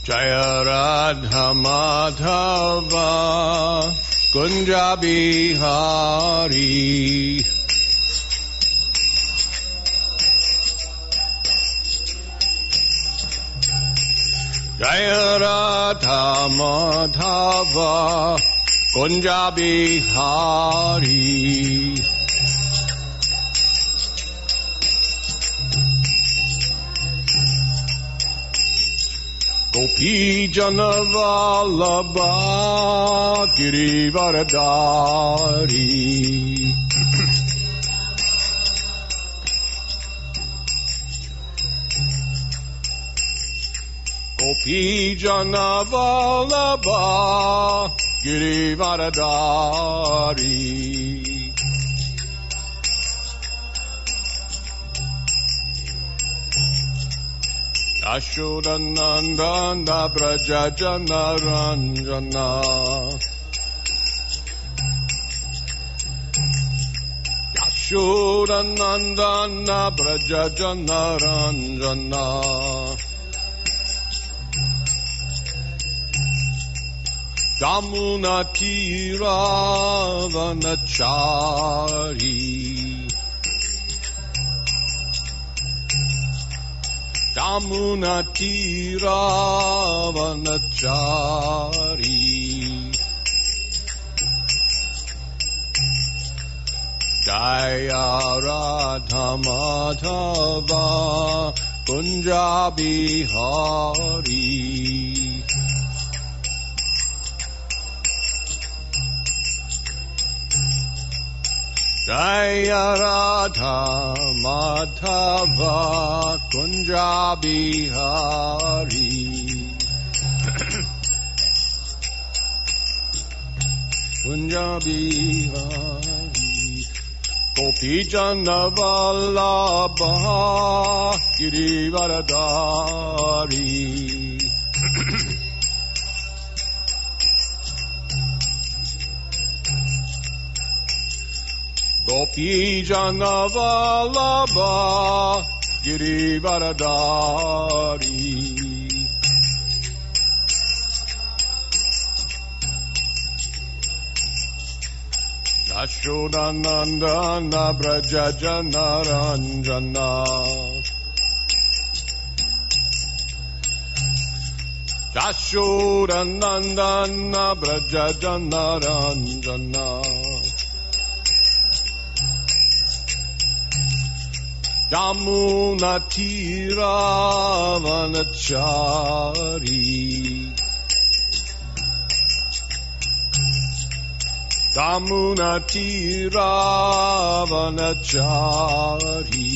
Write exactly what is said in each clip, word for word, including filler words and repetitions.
Jaya Radha Madhava Kunja Bihari. Jaya Radha Madhava Kunja Bihari. Gopi Jana Vallabha Girivaradari. Gopi Jana Vallabha Girivaradari. Yashodanandana Braja Jana Ranjana. Yashodanandana Braja Jana Ranjana. Jamuna Tira Vanachari. Jamuna Tira Vanachari. Jaya Radha Madhava Kunja Bihari. Jaya Radha Madhava Kunja Bihari. Kunja Bihari. Gopi Jana Vallabha Girivaradari. Gopi Jana Vallabha Girivaradari. Yashodanandana Braja Jana Ranjana. Yashodanandana Braja Jana Ranjana. Jamuna Tira Vanachari. Jamuna Tira Vanachari.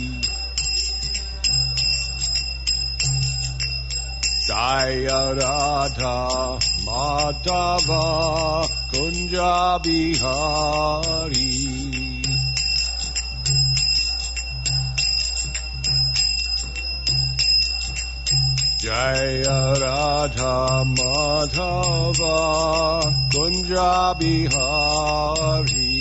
Jaya Radha Madhava Kunja Bihari. Jaya Radha Madhava Kunja Bihari.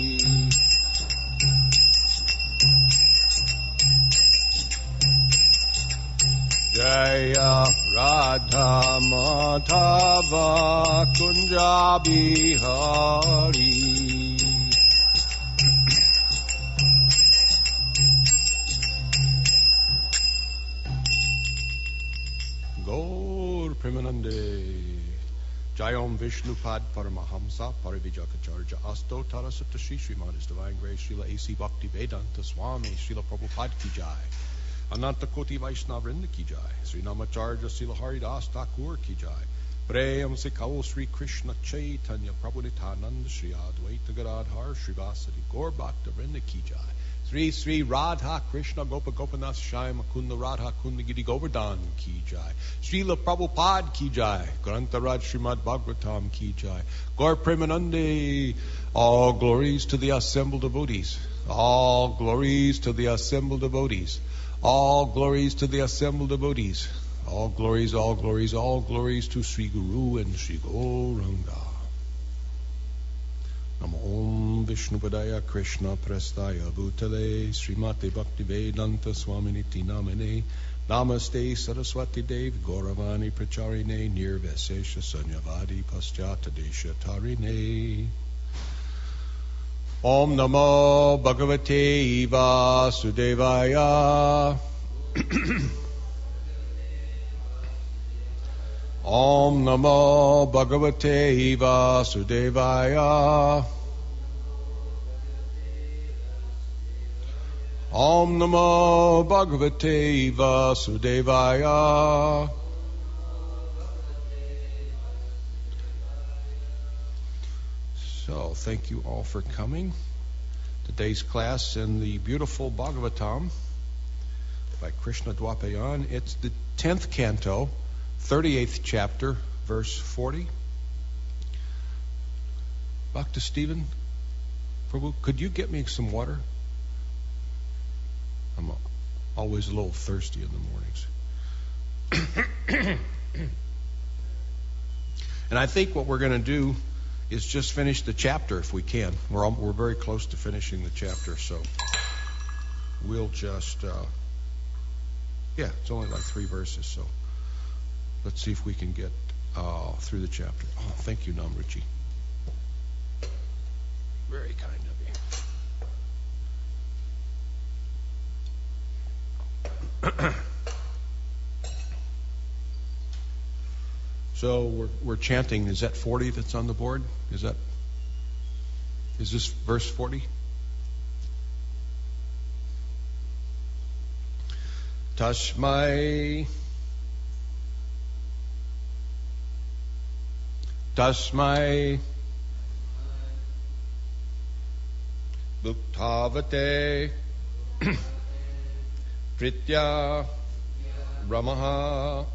Jaya Radha Madhava Kunja Bihari. Gaur Premanande. Jayom Vishnupad Paramahamsa Parivijakacharya Asto Tarasutta Shri Srimad His Divine Grace Srila A C Bhakti Vedanta Swami Srila Prabhupada Ki Jai. Ananta Koti Vaishnava Vrinda Ki Jai. Sri Namacharya Srila Haridas Thakur Ki Jai. Prayam Sikao Sri Krishna Chaitanya Prabhu Nityananda Sri Advaita Gadadhar Sri Vasadi Gaur Bhakta Vrinda Ki Jai. Sri Sri Radha Krishna Gopa Gopanath Shai Makunda Radha Kunda Giri Govardhan Ki Jai. Srila Prabhupada Ki Jai. Grantaraj Srimad Bhagavatam Ki Jai. Gaur Premanande. All glories to the assembled devotees. All glories to the assembled devotees. All glories to the assembled devotees. All glories, all glories, all glories to Sri Guru and Sri Gauranga. Namo Om Om Vishnupadaya Krishna Prestaya Bhutale Srimati Bhaktivedanta Swaminiti Namane Namaste Saraswati Devi Gauravani Pracharine Nirvesesha Sanyavadi Paschata Desha Tarine. Om Namo Bhagavate Vasudevaya. Om Namo Bhagavate Vasudevaya. Om Namo Bhagavate Vasudevaya. So, thank you all for coming. Today's class in the beautiful Bhagavatam by Krishna Dwapayan. It's the tenth canto, thirty-eighth chapter, verse forty. Bhakta Stephen, Prabhu, could you get me some water? I'm always a little thirsty in the mornings. And I think what we're going to do is just finish the chapter if we can. We're all, we're very close to finishing the chapter, so we'll just, uh, yeah, it's only like three verses, so let's see if we can get uh, through the chapter. Oh, thank you, Namruchi. Very kind of you. So we're, we're chanting, is that forty that's on the board? Is that, is this verse forty? Tasmai, Tasmai, Bhuktavate, Pritya, Ramaha,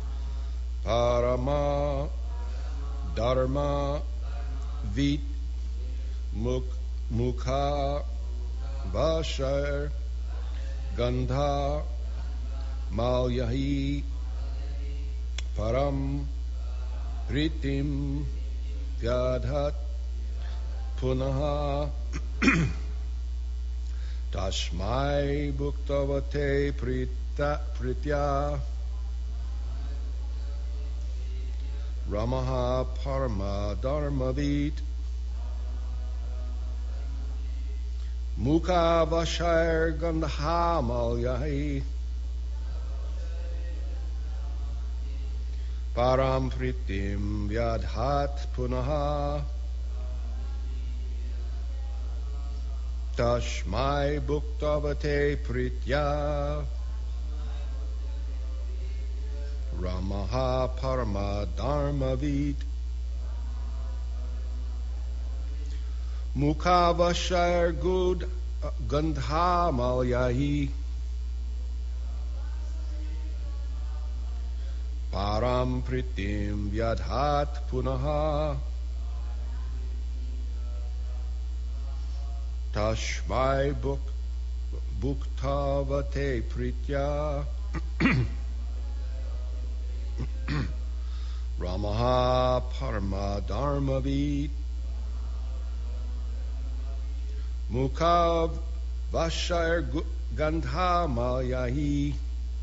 Parama, Dharma, Vit, Muk, Mukha, Vashar, Gandha, Malyahi, Param, Pritim, Vyadhat, Punaha, Tashmai, Bhuktavate, Prita, Pritya, Ramaha Parama Dharmavit Mukha Vashar Gandha Malyahi Param Pritim Vyadhat Punaha Tashmai Bhuktavate Pritya Ramaha Parama Dharmavit Mukha Vashar Gud Gandha Malyahi Param Pritim Vyadhat Punaha Tashmai Bhuktavate Pritya Ramaha Parama Dharmavit Mukha Vashar Gandha Malyahi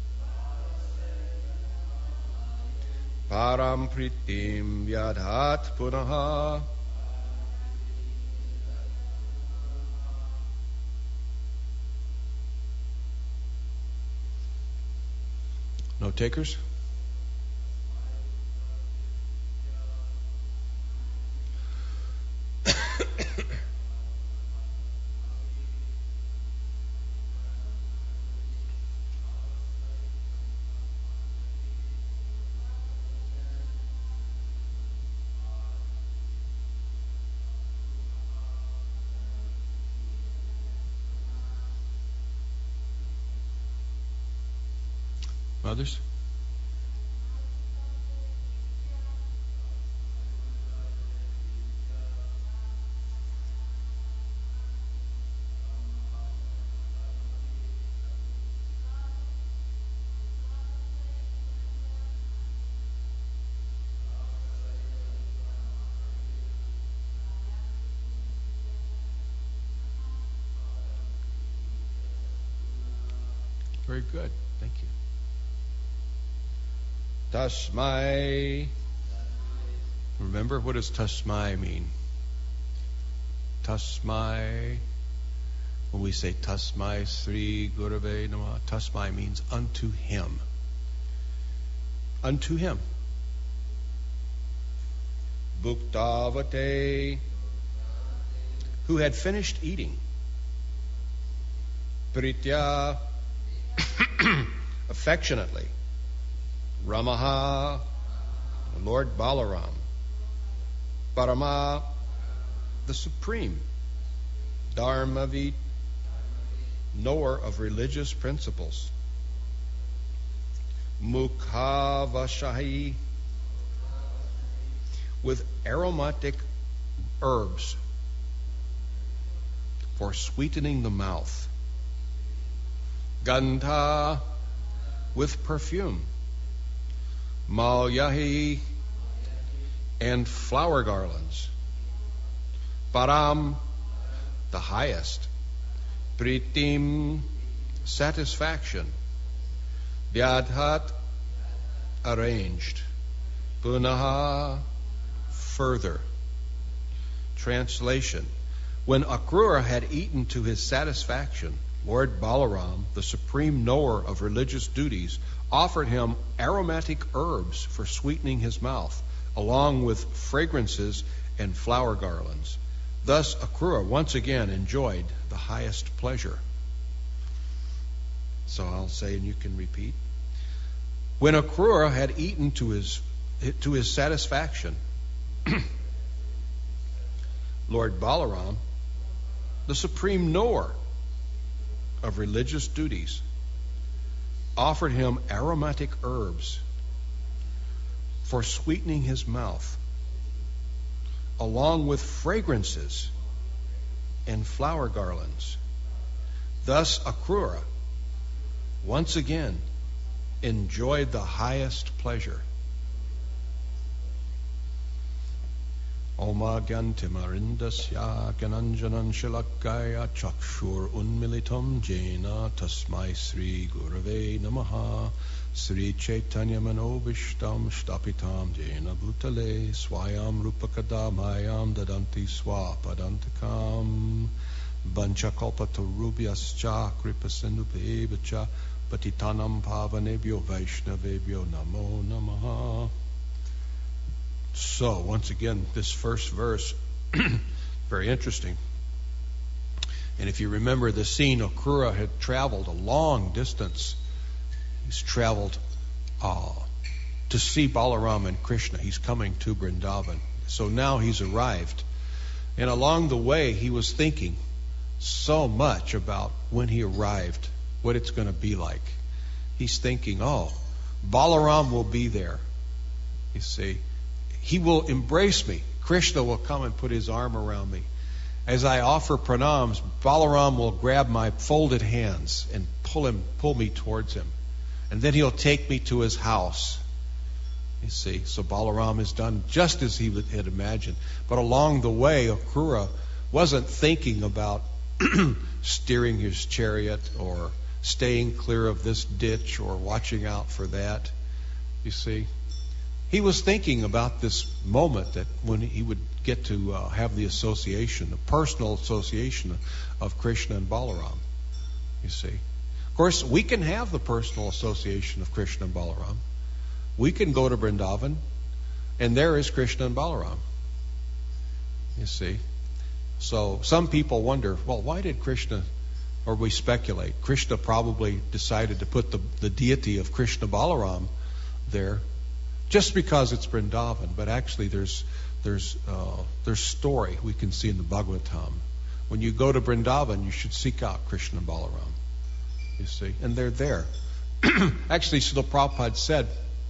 Param Pritim Vyadhat Punaha. No takers? Others? very good. Thank you. Tasmai. Remember, what does tasmai mean? Tasmai. When we say tasmai Sri Gurave Namah, tasmai means unto him. Unto him. Bhuktavate, who had finished eating. Pritya, affectionately. Ramaha, Lord Balaram. Parama, the supreme. Dharmavit, knower of religious principles. Mukhavashahi, with aromatic herbs for sweetening the mouth. Gandha, with perfume. Malyahi, and flower garlands. Param, the highest. Pritim, satisfaction. Vyadhat, arranged. Punaha, further. Translation. When Akrura had eaten to his satisfaction, Lord Balaram, the supreme knower of religious duties, offered him aromatic herbs for sweetening his mouth, along with fragrances and flower garlands. Thus Akrura once again enjoyed the highest pleasure. So I'll say, and you can repeat. When Akrura had eaten to his to his satisfaction, Lord Balaram, the supreme knower of religious duties, offered him aromatic herbs for sweetening his mouth, along with fragrances and flower garlands. Thus Akrura once again enjoyed the highest pleasure. Oma Gyantimarindasya Gyananjanan Shilakaya Chakshur Unmilitam Jena Tasmai Sri Gurave Namaha Sri Chaitanya Manobishtam Shtapitam Jena Bhutale Swayam Rupakadamayam Dadanti Swapadantakam Banchakalpatarubhyascha Kripasinubhevacha Patitanam Pavanebhyo Vaishnavebhyo Namo Namaha. So, once again, this first verse, very interesting. And if you remember the scene, Akrura had traveled a long distance. He's traveled uh, to see Balaram and Krishna. He's coming to Vrindavan. So now he's arrived. And along the way, he was thinking so much about when he arrived, what it's going to be like. He's thinking, oh, Balaram will be there. You see. He will embrace me. Krishna will come and put his arm around me. As I offer pranams, Balaram will grab my folded hands and pull him, pull me towards him. And then he'll take me to his house. You see, so Balaram is done just as he had imagined. But along the way, Akrura wasn't thinking about steering his chariot or staying clear of this ditch or watching out for that. You see. He was thinking about this moment that when he would get to uh, have the association, the personal association of Krishna and Balaram, you see. Of course, we can have the personal association of Krishna and Balaram. We can go to Vrindavan, and there is Krishna and Balaram, you see. So some people wonder, well, why did Krishna, or we speculate, Krishna probably decided to put the, the deity of Krishna Balaram there just because it's Vrindavan, but actually there's there's uh, there's story we can see in the Bhagavatam. When you go to Vrindavan, you should seek out Krishna and Balaram. You see, and they're there. Actually, Srila Prabhupada said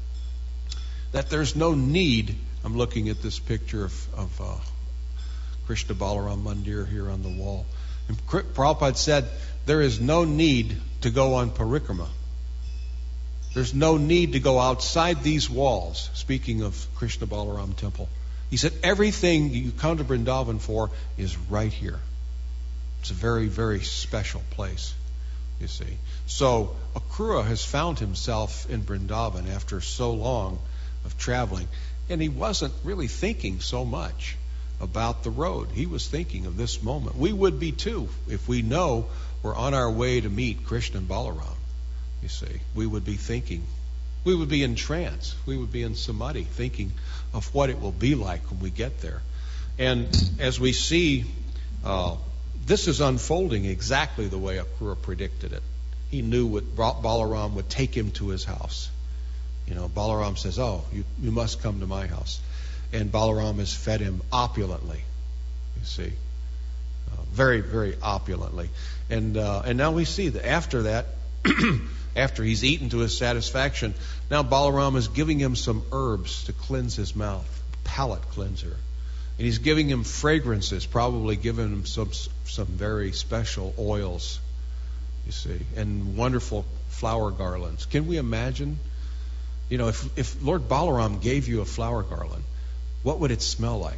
that there's no need. I'm looking at this picture of, of uh, Krishna Balaram Mandir here on the wall. And Prabhupada said there is no need to go on parikrama. There's no need to go outside these walls, speaking of Krishna Balaram Temple. He said everything you come to Vrindavan for is right here. It's a very, very special place. you see. So Akrura has found himself in Vrindavan after so long of traveling, and he wasn't really thinking so much about the road. He was thinking of this moment. We would be too if we know we're on our way to meet Krishna and Balaram. You see, we would be thinking, we would be in trance, we would be in samadhi, thinking of what it will be like when we get there. And as we see, uh, this is unfolding exactly the way Akrura predicted it. He knew what Balaram would take him to his house. You know, Balaram says, "Oh, you, you must come to my house." And Balaram has fed him opulently, you see, uh, very, very opulently. And uh, and now we see that after that, after he's eaten to his satisfaction, now Balaram is giving him some herbs to cleanse his mouth, palate cleanser. And he's giving him fragrances, probably giving him some some very special oils, you see, and wonderful flower garlands. Can we imagine, you know, if, if Lord Balaram gave you a flower garland, what would it smell like?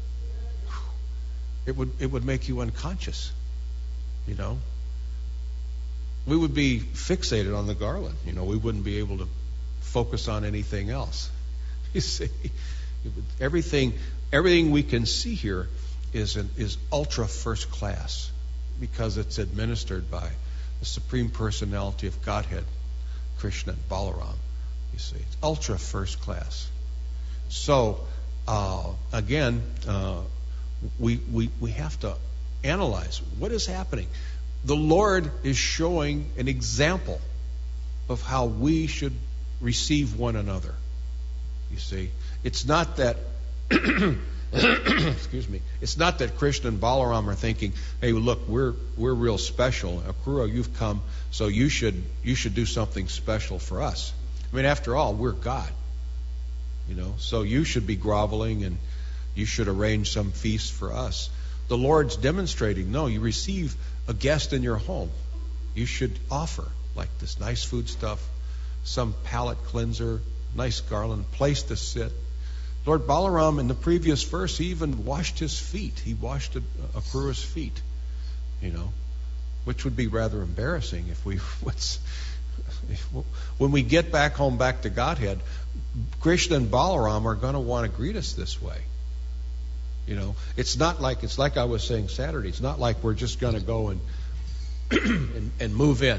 It would it would make you unconscious, you know. We would be fixated on the garland, you know. We wouldn't be able to focus on anything else. You see, it would, everything everything we can see here is an, is ultra first class because it's administered by the Supreme Personality of Godhead, Krishna and Balaram. You see, it's ultra first class. So uh, again, uh, we we we have to analyze what is happening. The Lord is showing an example of how we should receive one another. You see, it's not that excuse me. It's not that Krishna and Balaram are thinking, "Hey, look, we're we're real special. Akrura, you've come, so you should you should do something special for us." I mean, after all, we're God. You know, so you should be groveling and you should arrange some feast for us. The Lord's demonstrating, no, you receive a guest in your home. You should offer, like this nice food stuff, some palate cleanser, nice garland, place to sit. Lord Balaram, in the previous verse, he even washed his feet. He washed Akrura's feet, you know, which would be rather embarrassing if we, what's, if, when we get back home, back to Godhead, Krishna and Balaram are going to want to greet us this way. You know, it's not like, it's like I was saying Saturday, it's not like we're just going to go and, and and move in.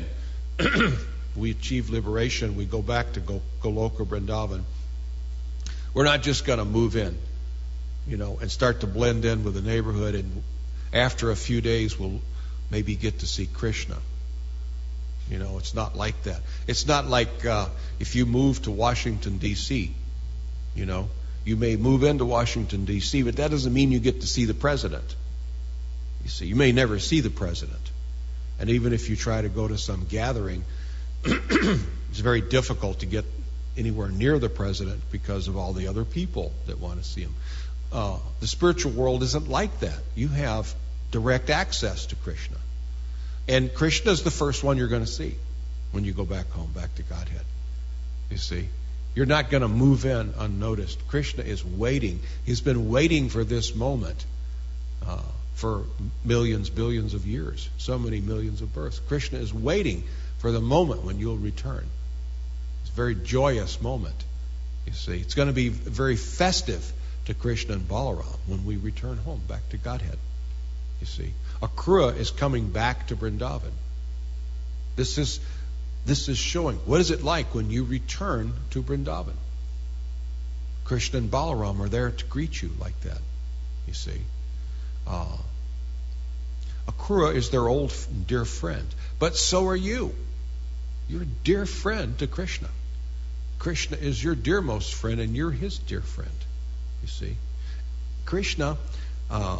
We achieve liberation, we go back to Goloka Vrindavan. We're not just going to move in, you know, and start to blend in with the neighborhood, and after a few days we'll maybe get to see Krishna. You know, it's not like that. It's not like uh, if you move to Washington, D C, you know, you may move into Washington, D C, but that doesn't mean you get to see the president. You see, you may never see the president. And even if you try to go to some gathering, it's very difficult to get anywhere near the president because of all the other people that want to see him. Uh, the spiritual world isn't like that. You have direct access to Krishna. And Krishna is the first one you're going to see when you go back home, back to Godhead. You see? You're not going to move in unnoticed. Krishna is waiting. He's been waiting for this moment uh, for millions, billions of years, so many millions of births. Krishna is waiting for the moment when you'll return. It's a very joyous moment, you see. It's going to be very festive to Krishna and Balaram when we return home, back to Godhead, you see. Akrura is coming back to Vrindavan. This is... This is showing, what is it like when you return to Vrindavan? Krishna and Balaram are there to greet you like that, you see. Uh, Akrura is their old dear friend, but so are you. You're a dear friend to Krishna. Krishna is your dearmost friend, and you're his dear friend, you see. Krishna, uh,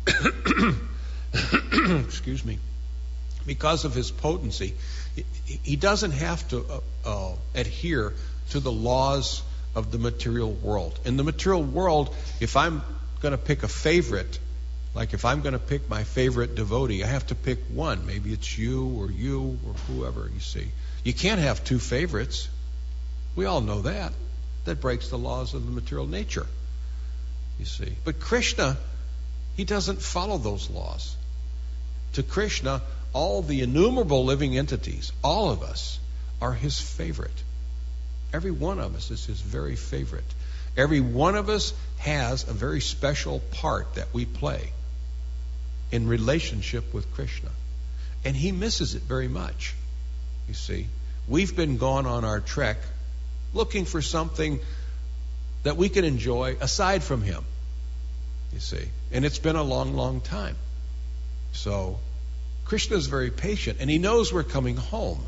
excuse me, because of his potency, he doesn't have to uh, uh, adhere to the laws of the material world. In the material world, if I'm going to pick a favorite, like if I'm going to pick my favorite devotee, I have to pick one. Maybe it's you or you or whoever, you see. You can't have two favorites. We all know that. That breaks the laws of the material nature, you see. But Krishna, he doesn't follow those laws. To Krishna, all the innumerable living entities, all of us, are His favorite. Every one of us is His very favorite. Every one of us has a very special part that we play in relationship with Krishna. And He misses it very much. You see, we've been gone on our trek looking for something that we can enjoy aside from Him. You see, and it's been a long, long time. So Krishna is very patient, and He knows we're coming home.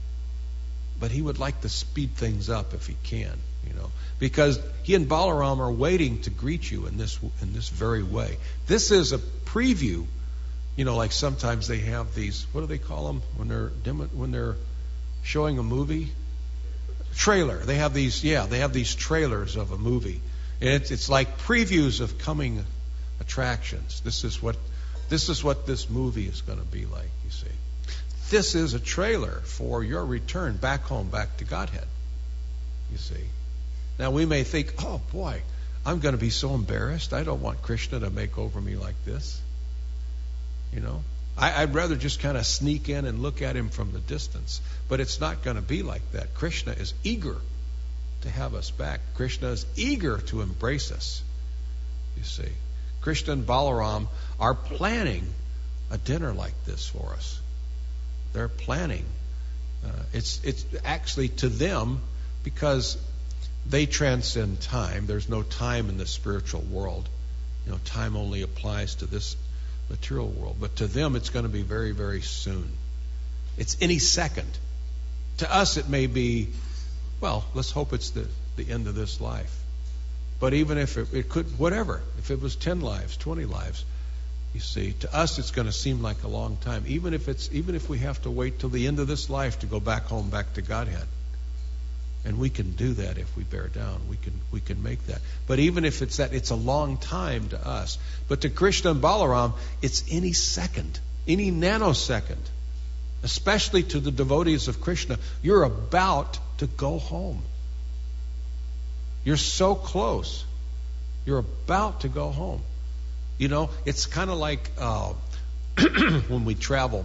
But He would like to speed things up if He can, you know, because He and Balaram are waiting to greet you in this in this very way. This is a preview, you know, like sometimes they have these. What do they call them when they're when they're showing a movie? Trailer. They have these. Yeah, they have these trailers of a movie, and it's it's like previews of coming attractions. This is what this is what this movie is going to be like. You see. This is a trailer for your return back home, back to Godhead. You see. Now we may think, oh boy, I'm going to be so embarrassed. I don't want Krishna to make over me like this. You know, I, I'd rather just kind of sneak in and look at Him from the distance. But it's not going to be like that. Krishna is eager to have us back. Krishna is eager to embrace us. You see. Krishna and Balaram are planning a dinner like this for us. They're planning. Uh, it's it's actually to them, because they transcend time. There's no time in the spiritual world. You know, time only applies to this material world. But to them, it's going to be very, very soon. It's any second. To us, it may be, well, let's hope it's the, the end of this life. But even if it, it could, whatever, if it was ten lives, twenty lives, you see, to us it's going to seem like a long time, even if it's even if we have to wait till the end of this life to go back home, back to Godhead. And we can do that if we bear down. We can we can make that. But even if it's that, it's a long time to us. But to Krishna and Balaram, it's any second, any nanosecond. Especially to the devotees of Krishna, you're about to go home. You're so close. You're about to go home. You know, it's kind of like uh, when we travel,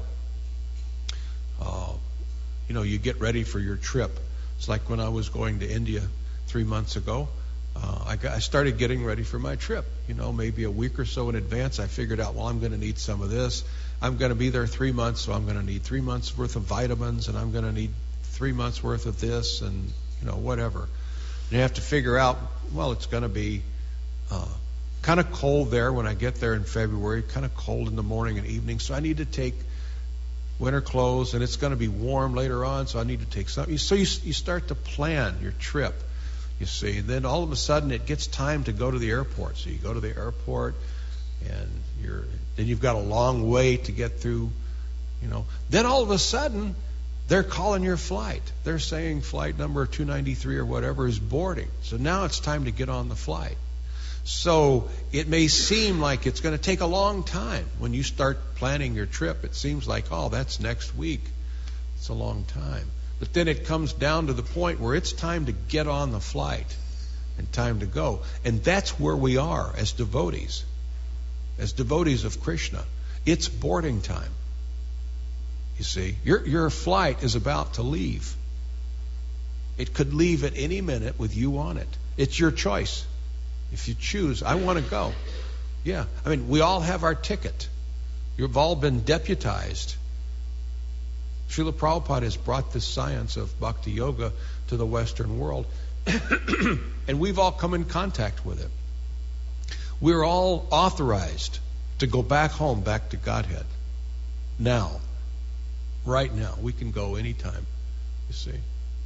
uh, you know, you get ready for your trip. It's like when I was going to India three months ago. Uh, I, got, I started getting ready for my trip. You know, maybe a week or so in advance, I figured out, well, I'm going to need some of this. I'm going to be there three months, so I'm going to need three months worth of vitamins, and I'm going to need three months worth of this, and, you know, whatever. And you have to figure out, well, it's going to be uh, kind of cold there when I get there in February, kind of cold in the morning and evening, so I need to take winter clothes, and it's going to be warm later on, so I need to take something. So you, you start to plan your trip, you see. Then all of a sudden it gets time to go to the airport. So you go to the airport, and you're then you've got a long way to get through, you know. Then all of a sudden they're calling your flight. They're saying flight number two ninety-three or whatever is boarding. So now it's time to get on the flight. So it may seem like it's going to take a long time. When you start planning your trip, it seems like, oh, that's next week. It's a long time. But then it comes down to the point where it's time to get on the flight and time to go. And that's where we are as devotees, as devotees of Krishna. It's boarding time. You see, your, your flight is about to leave. It could leave at any minute with you on it. It's your choice. If you choose, I want to go. Yeah. I mean, we all have our ticket. You've all been deputized. Srila Prabhupada has brought this science of bhakti yoga to the Western world, and we've all come in contact with it. We're all authorized to go back home, back to Godhead. Now. Right now. We can go anytime, you see.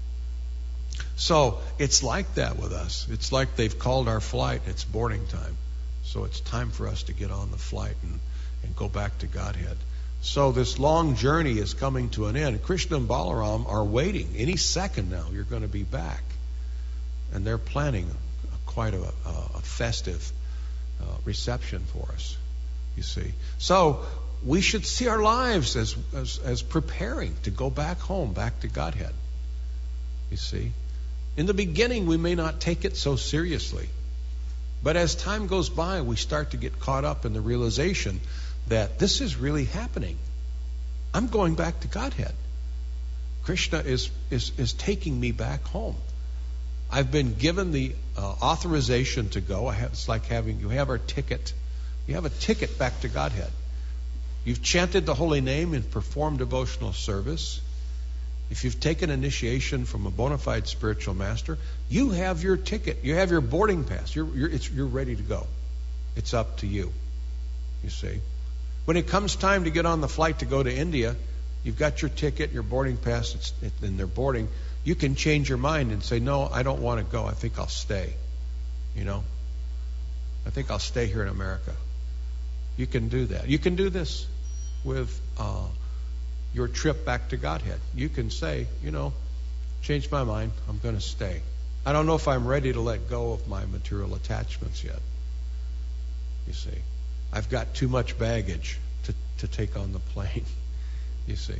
So it's like that with us. It's like they've called our flight. It's boarding time. So it's time for us to get on the flight and, and go back to Godhead. So this long journey is coming to an end. Krishna and Balaram are waiting. Any second now, you're going to be back. And they're planning a, quite a, a festive uh, reception for us, you see. So we should see our lives as, as, as preparing to go back home, back to Godhead, you see. In the beginning, we may not take it so seriously. But as time goes by, we start to get caught up in the realization that this is really happening. I'm going back to Godhead. Krishna is, is, is taking me back home. I've been given the uh, authorization to go. I have, it's like having, you have our ticket. You have a ticket back to Godhead. You've chanted the holy name and performed devotional service. If you've taken initiation from a bona fide spiritual master, you have your ticket. You have your boarding pass. You're, you're, it's, you're ready to go. It's up to you, you see. When it comes time to get on the flight to go to India, you've got your ticket, your boarding pass, it's, it, and they're boarding. You can change your mind and say, no, I don't want to go. I think I'll stay. You know, I think I'll stay here in America. You can do that. You can do this with uh, your trip back to Godhead. You can say, you know, change my mind. I'm going to stay. I don't know if I'm ready to let go of my material attachments yet. You see, I've got too much baggage to, to take on the plane. You see,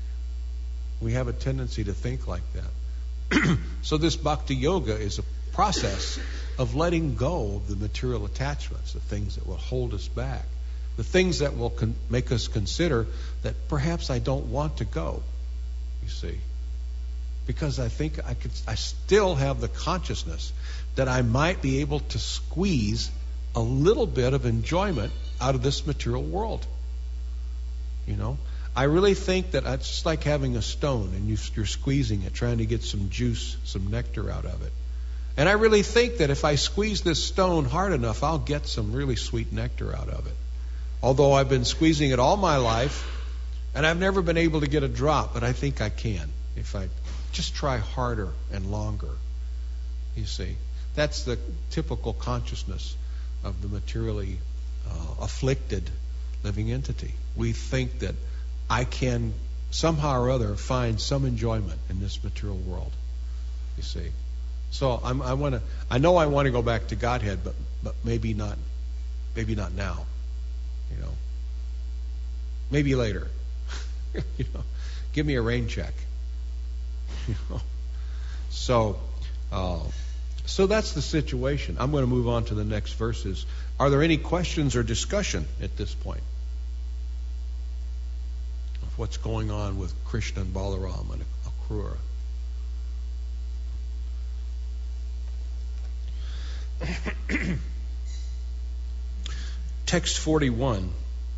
we have a tendency to think like that. So this bhakti yoga is a process of letting go of the material attachments, the things that will hold us back, the things that will con- make us consider that perhaps I don't want to go, you see, because I think I could, I still have the consciousness that I might be able to squeeze a little bit of enjoyment out of this material world. You know, I really think that it's just like having a stone and you, you're squeezing it, trying to get some juice, some nectar out of it. And I really think that if I squeeze this stone hard enough, I'll get some really sweet nectar out of it. Although I've been squeezing it all my life, and I've never been able to get a drop, but I think I can if I just try harder and longer. You see, that's the typical consciousness of the materially uh, afflicted living entity. We think that I can somehow or other find some enjoyment in this material world. You see, so I'm, I want to. I know I want to go back to Godhead, but but maybe not. Maybe not now. You know, maybe later. You know, give me a rain check. You know, so. Uh, So that's the situation. I'm going to move on to the next verses. Are there any questions or discussion at this point of what's going on with Krishna and Balaram and Akrura? Text forty-one.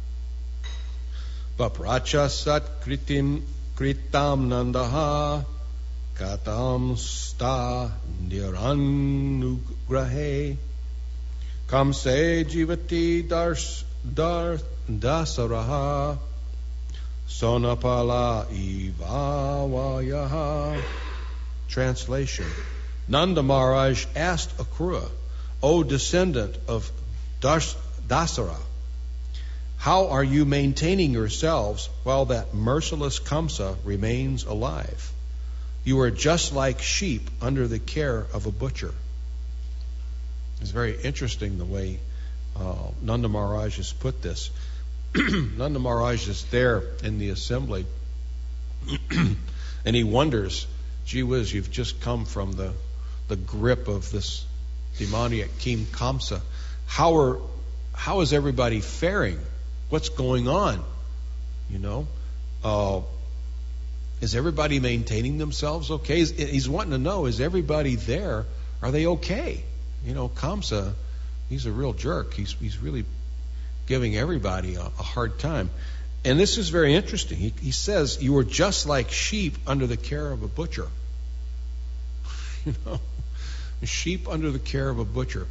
Vapracha sat kritim kritam nandaha katam sta niranugrahe kamse jivati dars dar dasaraha sonapala ivavayaha. Translation. Nanda Maharaj asked Akrura, O descendant of Das, Dasara, how are you maintaining yourselves while that merciless Kamsa remains alive? You are just like sheep under the care of a butcher. It's very interesting the way uh, Nanda Maharaj has put this. Nanda Maharaj is there in the assembly, and he wonders, gee whiz, you've just come from the, the grip of this demoniac King Kamsa. How are how is everybody faring? What's going on? You know? Uh, is everybody maintaining themselves okay? He's, he's wanting to know, is everybody there? Are they okay? You know, Kamsa, he's a real jerk. He's he's really giving everybody a, a hard time. And this is very interesting. He, he says, you are just like sheep under the care of a butcher. You know, sheep under the care of a butcher,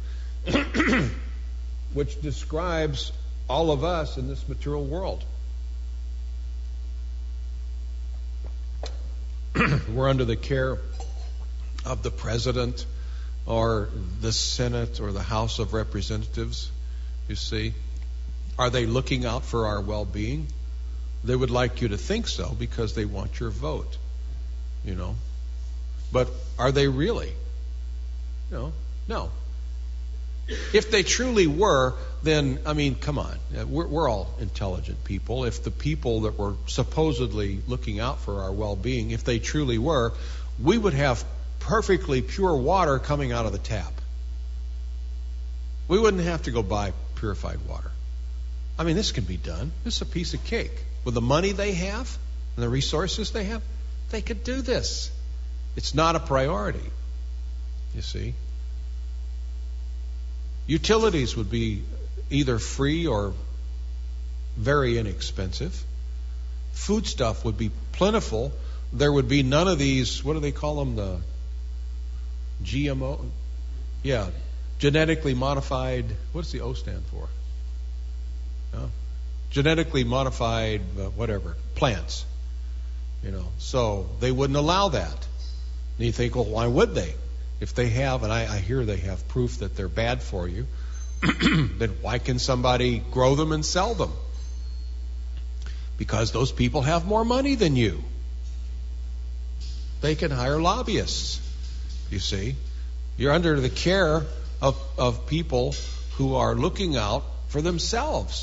which describes all of us in this material world. We're under the care of the president or the Senate or the House of Representatives, you see. Are they looking out for our well-being? They would like you to think so because they want your vote, you know. But are they really? No, no. If they truly were, then, I mean, come on. We're, we're all intelligent people. If the people that were supposedly looking out for our well-being, if they truly were, we would have perfectly pure water coming out of the tap. We wouldn't have to go buy purified water. I mean, this can be done. This is a piece of cake with the money they have and the resources they have, they could do this. It's not a priority, you see. Utilities would be either free or very inexpensive. Food stuff would be plentiful. There would be none of these, what do they call them, the G M O? Yeah, genetically modified, what does the O stand for? No? Genetically modified, uh, whatever, plants. You know, so they wouldn't allow that. And you think, well, why would they? If they have, and I, I hear they have proof that they're bad for you, then why can somebody grow them and sell them? Because those people have more money than you. They can hire lobbyists, you see. You're under the care of, of people who are looking out for themselves.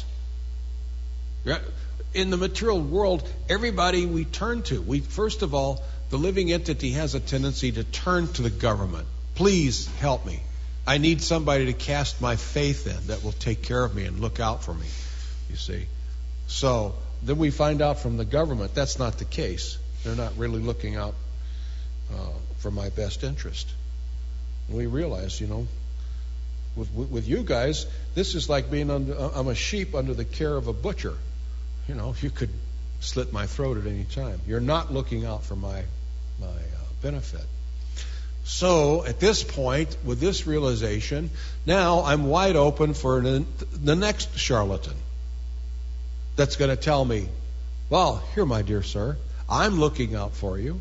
In the material world, everybody we turn to, we first of all, the living entity has a tendency to turn to the government. Please help me. I need somebody to cast my faith in that will take care of me and look out for me, you see. So then we find out from the government that's not the case. They're not really looking out uh, for my best interest. And we realize, you know, with, with, with you guys, this is like being under, I'm a sheep under the care of a butcher. You know, you could slit my throat at any time. You're not looking out for my my uh, benefit. So at this point, with this realization, now I'm wide open for the, the next charlatan that's going to tell me, well, here, my dear sir, I'm looking out for you.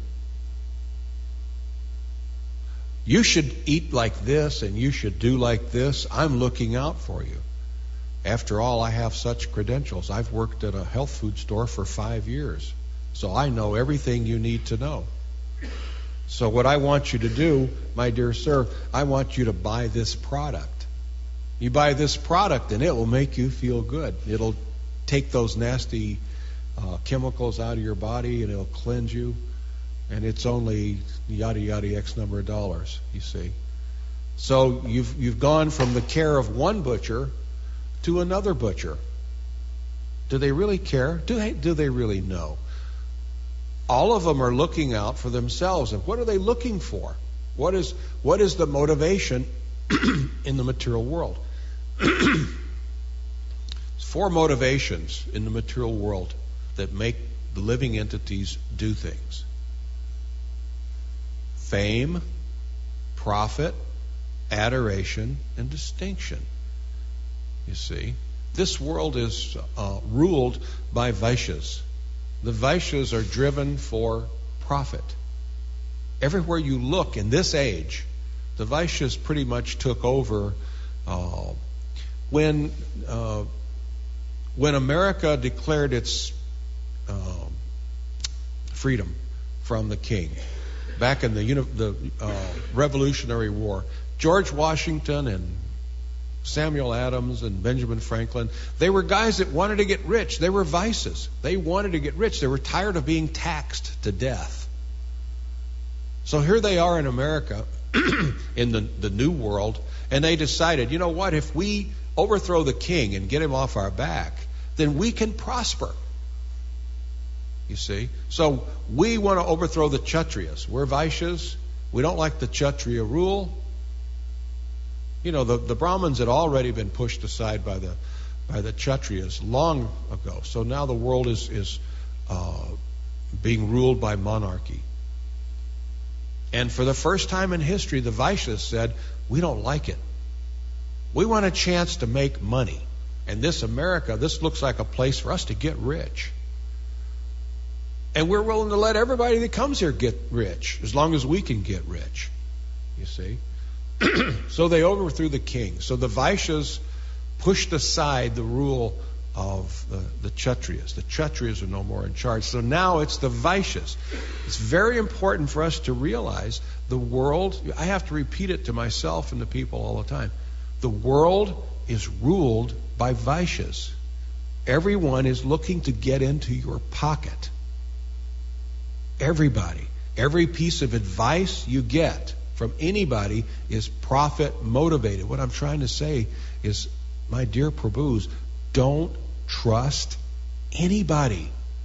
You should eat like this and you should do like this. I'm looking out for you. After all, I have such credentials. I've worked at a health food store for five years. So I know everything you need to know. So what I want you to do, my dear sir, I want you to buy this product. You buy this product and it will make you feel good. It'll take those nasty uh, chemicals out of your body and it'll cleanse you. And it's only yada yada X number of dollars, you see. So you've you've gone from the care of one butcher to another butcher. Do they really care? Do they, do they really know? All of them are looking out for themselves. And what are they looking for? What is what is the motivation in the material world? There's four motivations in the material world that make the living entities do things. Fame, profit, adoration, and distinction. You see, this world is uh, ruled by Vaishyas. The Vaishyas are driven for profit. Everywhere you look in this age, the Vaishyas pretty much took over. Uh, when uh, when America declared its uh, freedom from the king, back in the, the uh, Revolutionary War, George Washington and Samuel Adams and Benjamin Franklin, they were guys that wanted to get rich. They were vices. They wanted to get rich. They were tired of being taxed to death. So here they are in America, in the, the new world, and they decided, you know what, if we overthrow the king and get him off our back, then we can prosper. You see? So we want to overthrow the Kshatriyas. We're Vaishyas. We don't like the Kshatriya rule. You know, the, the Brahmins had already been pushed aside by the by the Kshatriyas long ago. So now the world is is uh, being ruled by monarchy. And for the first time in history, the Vaishyas said, we don't like it. We want a chance to make money. And this America, this looks like a place for us to get rich. And we're willing to let everybody that comes here get rich, as long as we can get rich. You see? So they overthrew the king. So the Vaishyas pushed aside the rule of the, the Kshatriyas. The Kshatriyas are no more in charge. So now it's the Vaishyas. It's very important for us to realize the world, I have to repeat it to myself and to people all the time, the world is ruled by Vaishyas. Everyone is looking to get into your pocket. Everybody. Every piece of advice you get from anybody is profit motivated. What I'm trying to say is, my dear Prabhus, don't trust anybody.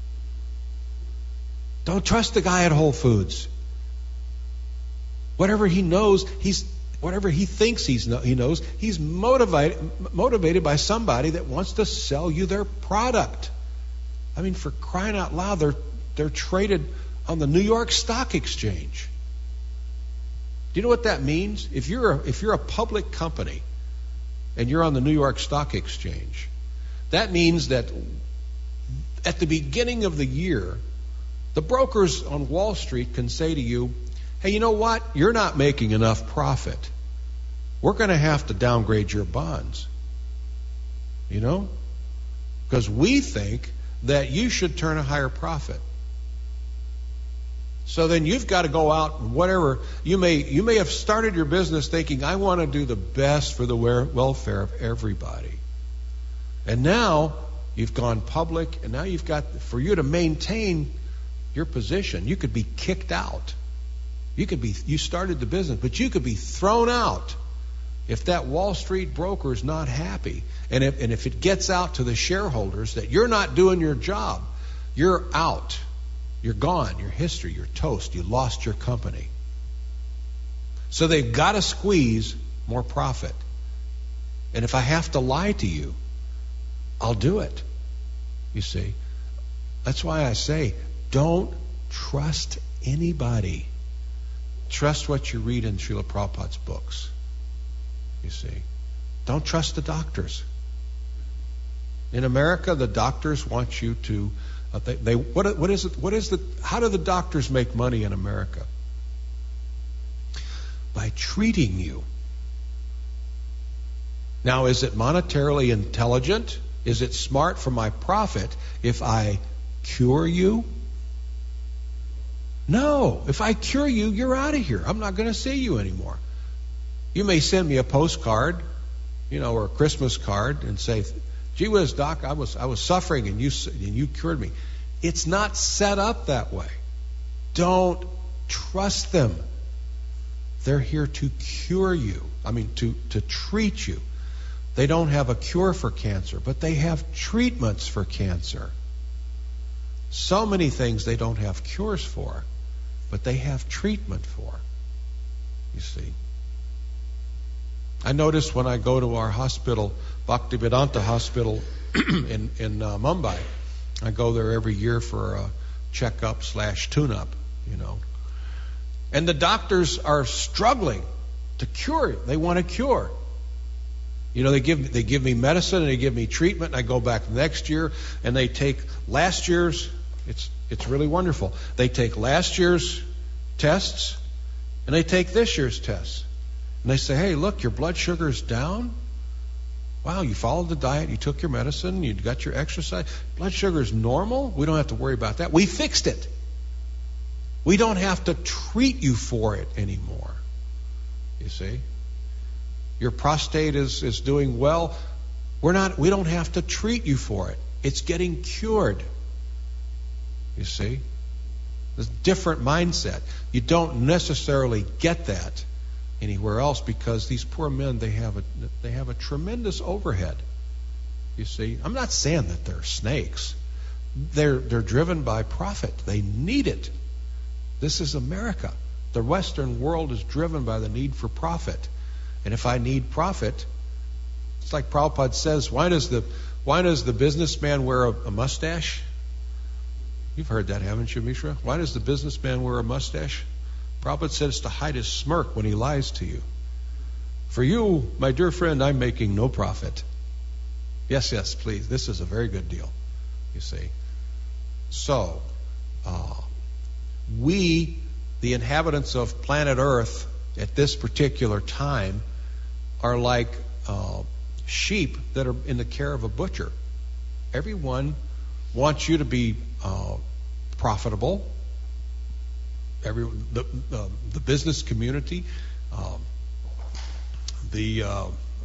Don't trust the guy at Whole Foods. Whatever he knows, he's whatever he thinks he's know, he knows, he's motivated motivated by somebody that wants to sell you their product. I mean, for crying out loud, they're they're traded on the New York Stock Exchange. Do you know what that means? If you're a, if you're a public company and you're on the New York Stock Exchange, that means that at the beginning of the year, the brokers on Wall Street can say to you, hey, you know what? You're not making enough profit. We're going to have to downgrade your bonds. You know? Because we think that you should turn a higher profit. So then you've got to go out and whatever. You may, you may have started your business thinking, I want to do the best for the welfare of everybody. And now you've gone public, and now you've got, for you to maintain your position, you could be kicked out. You could be, you started the business, but you could be thrown out if that Wall Street broker is not happy. And if, and if it gets out to the shareholders that you're not doing your job, you're out. You're gone. You're history. You're toast. You lost your company. So they've got to squeeze more profit. And if I have to lie to you, I'll do it. You see? That's why I say, don't trust anybody. Trust what you read in Srila Prabhupada's books. You see? Don't trust the doctors. In America, the doctors want you to. Uh, they, they what, what is it? What is the? How do the doctors make money in America? By treating you. Now, is it monetarily intelligent? Is it smart for my profit if I cure you? No. If I cure you, you're out of here. I'm not going to see you anymore. You may send me a postcard, you know, or a Christmas card and say, gee whiz, Doc, I was I was suffering and you and you cured me. It's not set up that way. Don't trust them. They're here to cure you. I mean, to, to treat you. They don't have a cure for cancer, but they have treatments for cancer. So many things they don't have cures for, but they have treatment for. You see. I notice when I go to our hospital, Bhaktivedanta Hospital in, in uh, Mumbai, I go there every year for a checkup slash tune-up, you know. And the doctors are struggling to cure it. They want a cure. You know, they give they give me medicine and they give me treatment, and I go back next year and they take last year's, it's it's really wonderful. They take last year's tests and they take this year's tests. And they say, hey, look, your blood sugar is down. Wow, you followed the diet, you took your medicine, you got your exercise. Blood sugar is normal. We don't have to worry about that. We fixed it. We don't have to treat you for it anymore. You see? Your prostate is, is doing well. We're not, we don't have to treat you for it. It's getting cured. You see? There's a different mindset. You don't necessarily get that anywhere else because these poor men, they have a they have a tremendous overhead. You see? I'm not saying that they're snakes. They're they're driven by profit. They need it. This is America. The Western world is driven by the need for profit. And if I need profit, it's like Prabhupada says, why does the why does the businessman wear a, a mustache? You've heard that, haven't you, Mishra? Why does the businessman wear a mustache? Prabhupada said it's to hide his smirk when he lies to you. For you, my dear friend, I'm making no profit. Yes, yes, please. This is a very good deal, you see. So, uh, we, the inhabitants of planet Earth at this particular time, are like uh, sheep that are in the care of a butcher. Everyone wants you to be uh, profitable. Every the uh, the business community, um, the uh, uh,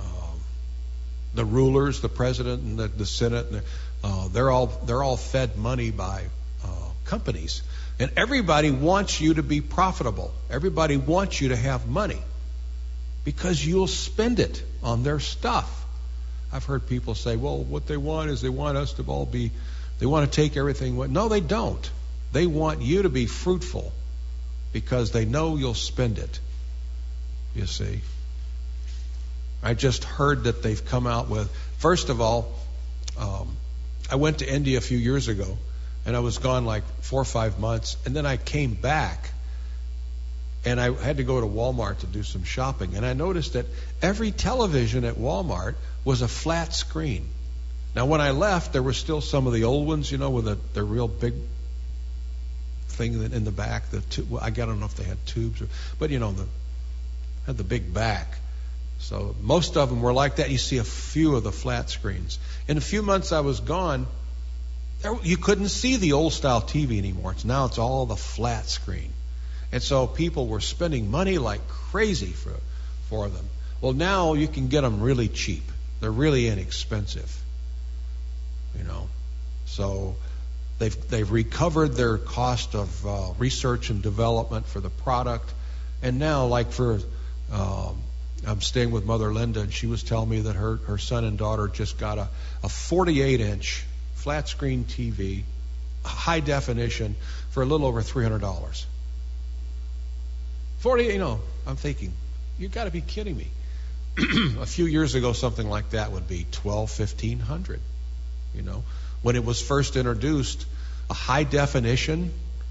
the rulers, the president, and the, the Senate, and the, uh, they're all they're all fed money by uh, companies, and everybody wants you to be profitable. Everybody wants you to have money because you'll spend it on their stuff. I've heard people say, "Well, what they want is they want us to all be, they want to take everything." No, they don't. They want you to be fruitful because they know you'll spend it. You see. I just heard that they've come out with, first of all, um, I went to India a few years ago, and I was gone like four or five months, and then I came back, and I had to go to Walmart to do some shopping, and I noticed that every television at Walmart was a flat screen. Now, when I left, there were still some of the old ones, you know, with a, the real big thing in the back. The tu- well, I don't know if they had tubes, or, but you know, the had the big back. So most of them were like that. You see a few of the flat screens. In a few months I was gone, there, you couldn't see the old style T V anymore. It's now it's all the flat screen. And so people were spending money like crazy for for them. Well, now you can get them really cheap. They're really inexpensive. You know. So they've they've recovered their cost of uh, research and development for the product. And now, like for um, I'm staying with Mother Linda, and she was telling me that her, her son and daughter just got a, a forty-eight inch flat screen T V, high definition, for a little over three hundred dollars. forty, you know, I'm thinking, you've got to be kidding me. A few years ago, something like that would be twelve, fifteen hundred. You know, when it was first introduced, a high definition,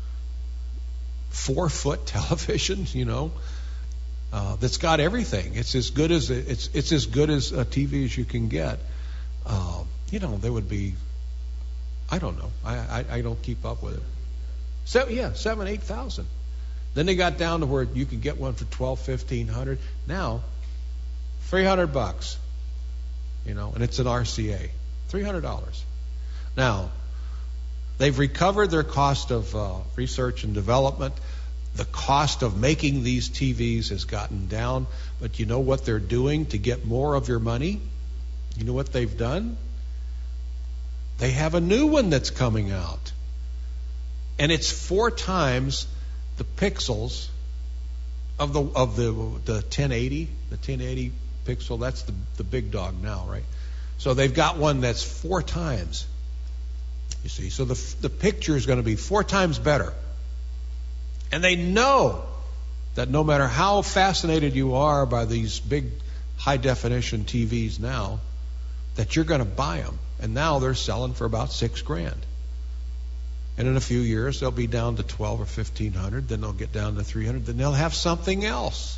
four foot television, you know. Uh, that's got everything. It's as good as it's it's as good as a T V as you can get. Uh, you know, there would be, I don't know. I, I, I don't keep up with it. So yeah, seven, eight thousand. Then they got down to where you could get one for twelve, fifteen hundred. Now, three hundred bucks. You know, and it's an R C A, three hundred dollars. Now, they've recovered their cost of uh, research and development. The cost of making these T Vs has gotten down, but you know what they're doing to get more of your money? You know what they've done? They have a new one that's coming out. And it's four times the pixels of the of the the ten eighty, the ten eighty pixel. That's the the big dog now, right? So they've got one that's four times. You see, so the the picture is going to be four times better. And they know that no matter how fascinated you are by these big high-definition T Vs now, that you're going to buy them. And now they're selling for about six grand. And in a few years, they'll be down to twelve or fifteen hundred. Then they'll get down to three hundred. Then they'll have something else.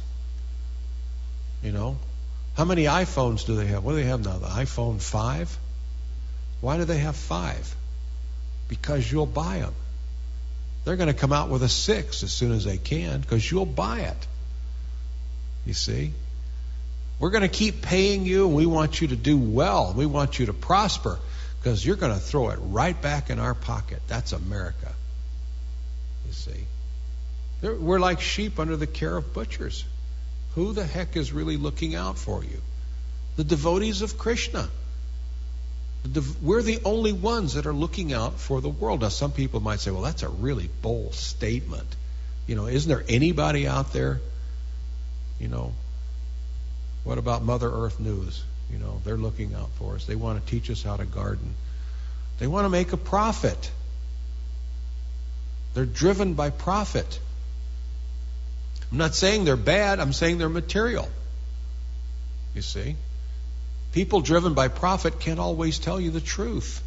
You know, how many iPhones do they have? What do they have now? The iPhone five? Why do they have five? Because you'll buy them. They're going to come out with a six as soon as they can because you'll buy it. You see? We're going to keep paying you, and we want you to do well. We want you to prosper because you're going to throw it right back in our pocket. That's America. You see? They're, we're like sheep under the care of butchers. Who the heck is really looking out for you? The devotees of Krishna. We're the only ones that are looking out for the world. Now, some people might say, well, that's a really bold statement. You know, isn't there anybody out there? You know, what about Mother Earth News? You know, they're looking out for us. They want to teach us how to garden. They want to make a profit. They're driven by profit. I'm not saying they're bad. I'm saying they're material. You see? People driven by profit can't always tell you the truth.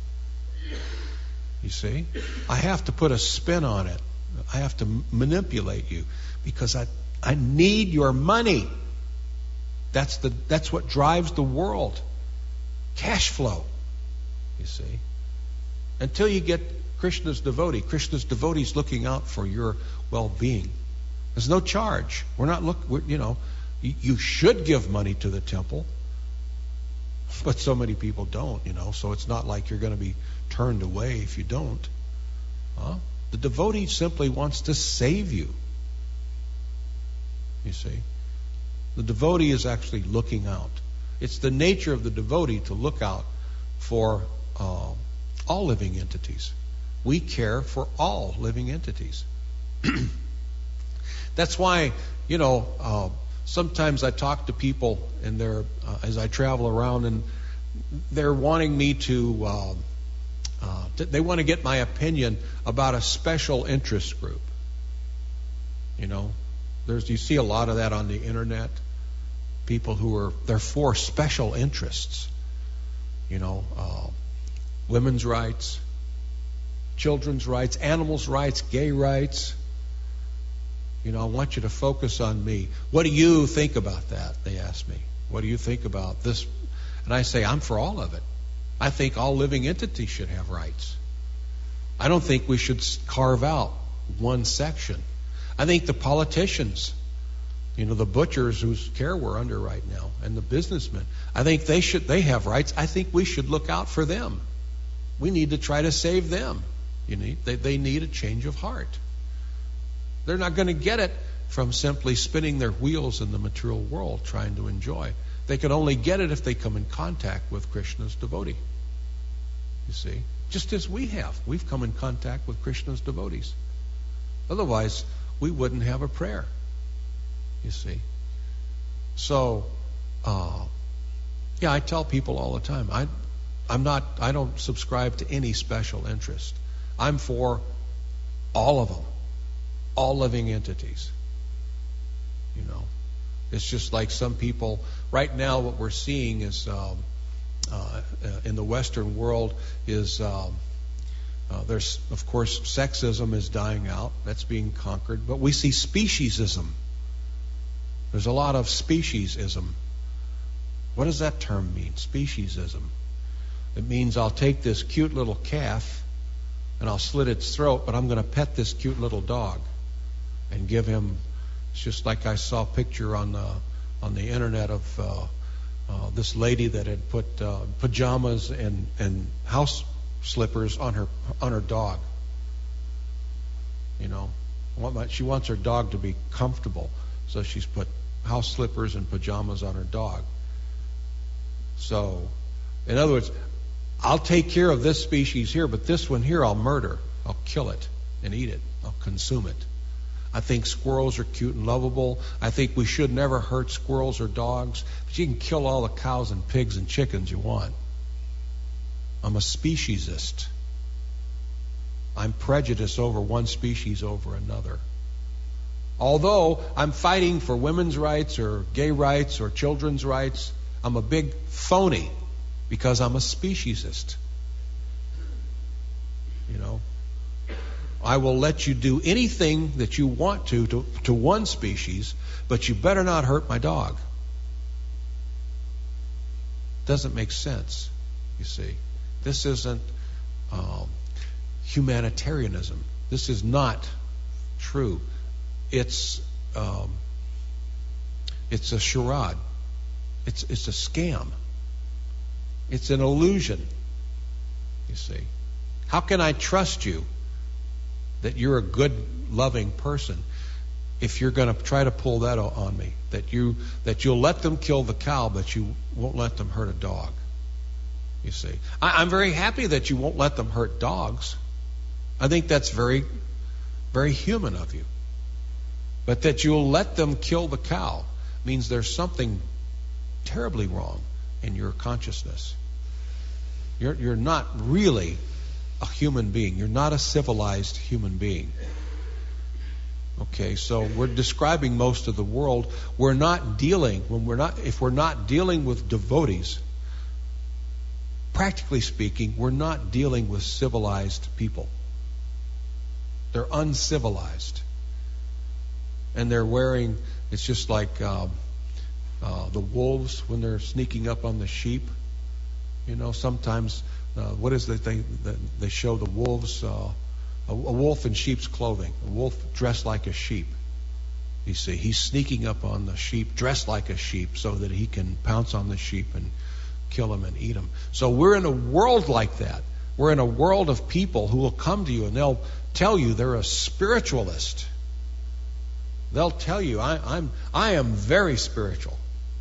You see? I have to put a spin on it. I have to m- manipulate you because I I need your money. That's the that's what drives the world. Cash flow. You see? Until you get Krishna's devotee, Krishna's devotee is looking out for your well-being. There's no charge. We're not look. We're, you know, you, you should give money to the temple. But so many people don't, you know, so it's not like you're going to be turned away if you don't. Huh? The devotee simply wants to save you. You see? The devotee is actually looking out. It's the nature of the devotee to look out for uh, all living entities. We care for all living entities. That's why, you know, uh, sometimes I talk to people, and they're uh, as I travel around, and they're wanting me to uh, Uh, they want to get my opinion about a special interest group. You know, there's you see a lot of that on the internet. People who are they're for special interests. You know, uh, women's rights, children's rights, animals' rights, gay rights. You know, I want you to focus on me. What do you think about that? They ask me. What do you think about this? And I say, I'm for all of it. I think all living entities should have rights. I don't think we should carve out one section. I think the politicians, you know, the butchers whose care we're under right now, and the businessmen, I think they should they have rights. I think we should look out for them. We need to try to save them. You need they, they need a change of heart. They're not going to get it from simply spinning their wheels in the material world trying to enjoy. They can only get it if they come in contact with Krishna's devotee. You see? Just as we have. We've come in contact with Krishna's devotees. Otherwise, we wouldn't have a prayer. You see? So, uh, yeah, I tell people all the time, I, I'm not, I don't subscribe to any special interest. I'm for all of them. All living entities. You know? It's just like some people, right now what we're seeing is, um, uh, in the Western world is, um, uh, there's, of course, sexism is dying out. That's being conquered. But we see speciesism. There's a lot of speciesism. What does that term mean, speciesism? It means I'll take this cute little calf and I'll slit its throat, but I'm going to pet this cute little dog and give him. It's just like I saw a picture on the on the internet of uh, uh, this lady that had put uh, pajamas and, and house slippers on her on her dog. You know, she wants her dog to be comfortable, so she's put house slippers and pajamas on her dog. So, in other words, I'll take care of this species here, but this one here I'll murder. I'll kill it and eat it. I'll consume it. I think squirrels are cute and lovable. I think we should never hurt squirrels or dogs. But you can kill all the cows and pigs and chickens you want. I'm a speciesist. I'm prejudiced over one species over another. Although I'm fighting for women's rights or gay rights or children's rights, I'm a big phony because I'm a speciesist. You know? I will let you do anything that you want to, to to one species, but you better not hurt my dog. Doesn't make sense, you see. This isn't um, humanitarianism. This is not true. It's um, it's a charade. It's it's a scam. It's an illusion. You see. How can I trust you that you're a good, loving person if you're going to try to pull that on me? That you that you'll let them kill the cow, but you won't let them hurt a dog. You see, I, I'm very happy that you won't let them hurt dogs. I think that's very, very human of you. But that you'll let them kill the cow means there's something terribly wrong in your consciousness. You're you're not really a human being. You're not a civilized human being. Okay, so we're describing most of the world. We're not dealing when we're not if we're not dealing with devotees. Practically speaking, we're not dealing with civilized people. They're uncivilized, and they're wearing. It's just like um, uh, the wolves when they're sneaking up on the sheep. You know, sometimes. Uh, what is the thing that they show the wolves? Uh, a, a wolf in sheep's clothing. A wolf dressed like a sheep. You see, he's sneaking up on the sheep, dressed like a sheep, so that he can pounce on the sheep and kill them and eat them. So we're in a world like that. We're in a world of people who will come to you and they'll tell you they're a spiritualist. They'll tell you, I, I'm, I am very spiritual.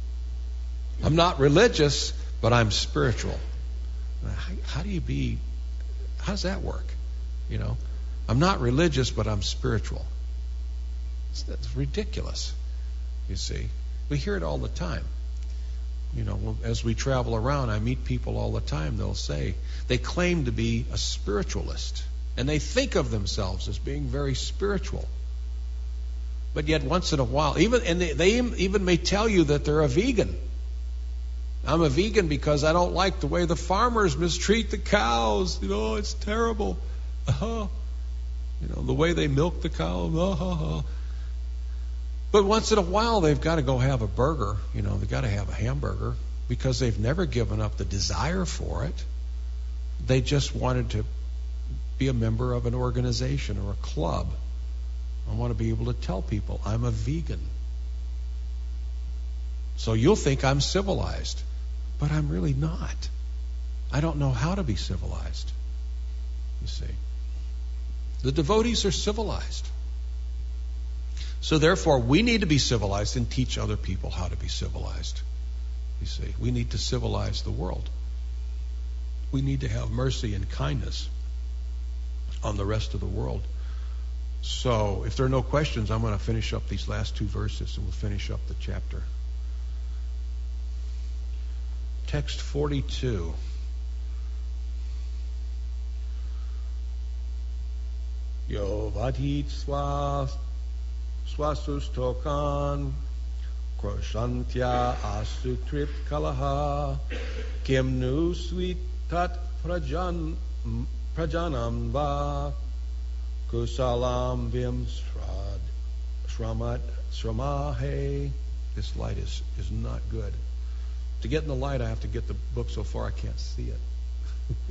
I'm not religious, but I'm spiritual. How, how do you be, how does that work? You know, I'm not religious, but I'm spiritual. It's, that's ridiculous, you see. We hear it all the time. You know, as we travel around, I meet people all the time. They'll say they claim to be a spiritualist, and they think of themselves as being very spiritual. But yet, once in a while, even and they, they even may tell you that they're a vegan. I'm a vegan because I don't like the way the farmers mistreat the cows. You know, it's terrible. Uh-huh. You know, the way they milk the cow. Uh-huh. But once in a while, they've got to go have a burger. You know, they've got to have a hamburger because they've never given up the desire for it. They just wanted to be a member of an organization or a club. I want to be able to tell people I'm a vegan. So you'll think I'm civilized, but I'm really not. I don't know how to be civilized. You see, the devotees are civilized. So therefore, we need to be civilized and teach other people how to be civilized. You see, we need to civilize the world. We need to have mercy and kindness on the rest of the world. So, if there are no questions, I'm going to finish up these last two verses and we'll finish up the chapter. Text forty-two. Yo vadit swa swasustokan kroshantya asutrit kalaha kim nu svitat prajan prajanam va kusalam vim srad shramat sramahe. This light is is not good. To get in the light, I have to get the book so far I can't see it.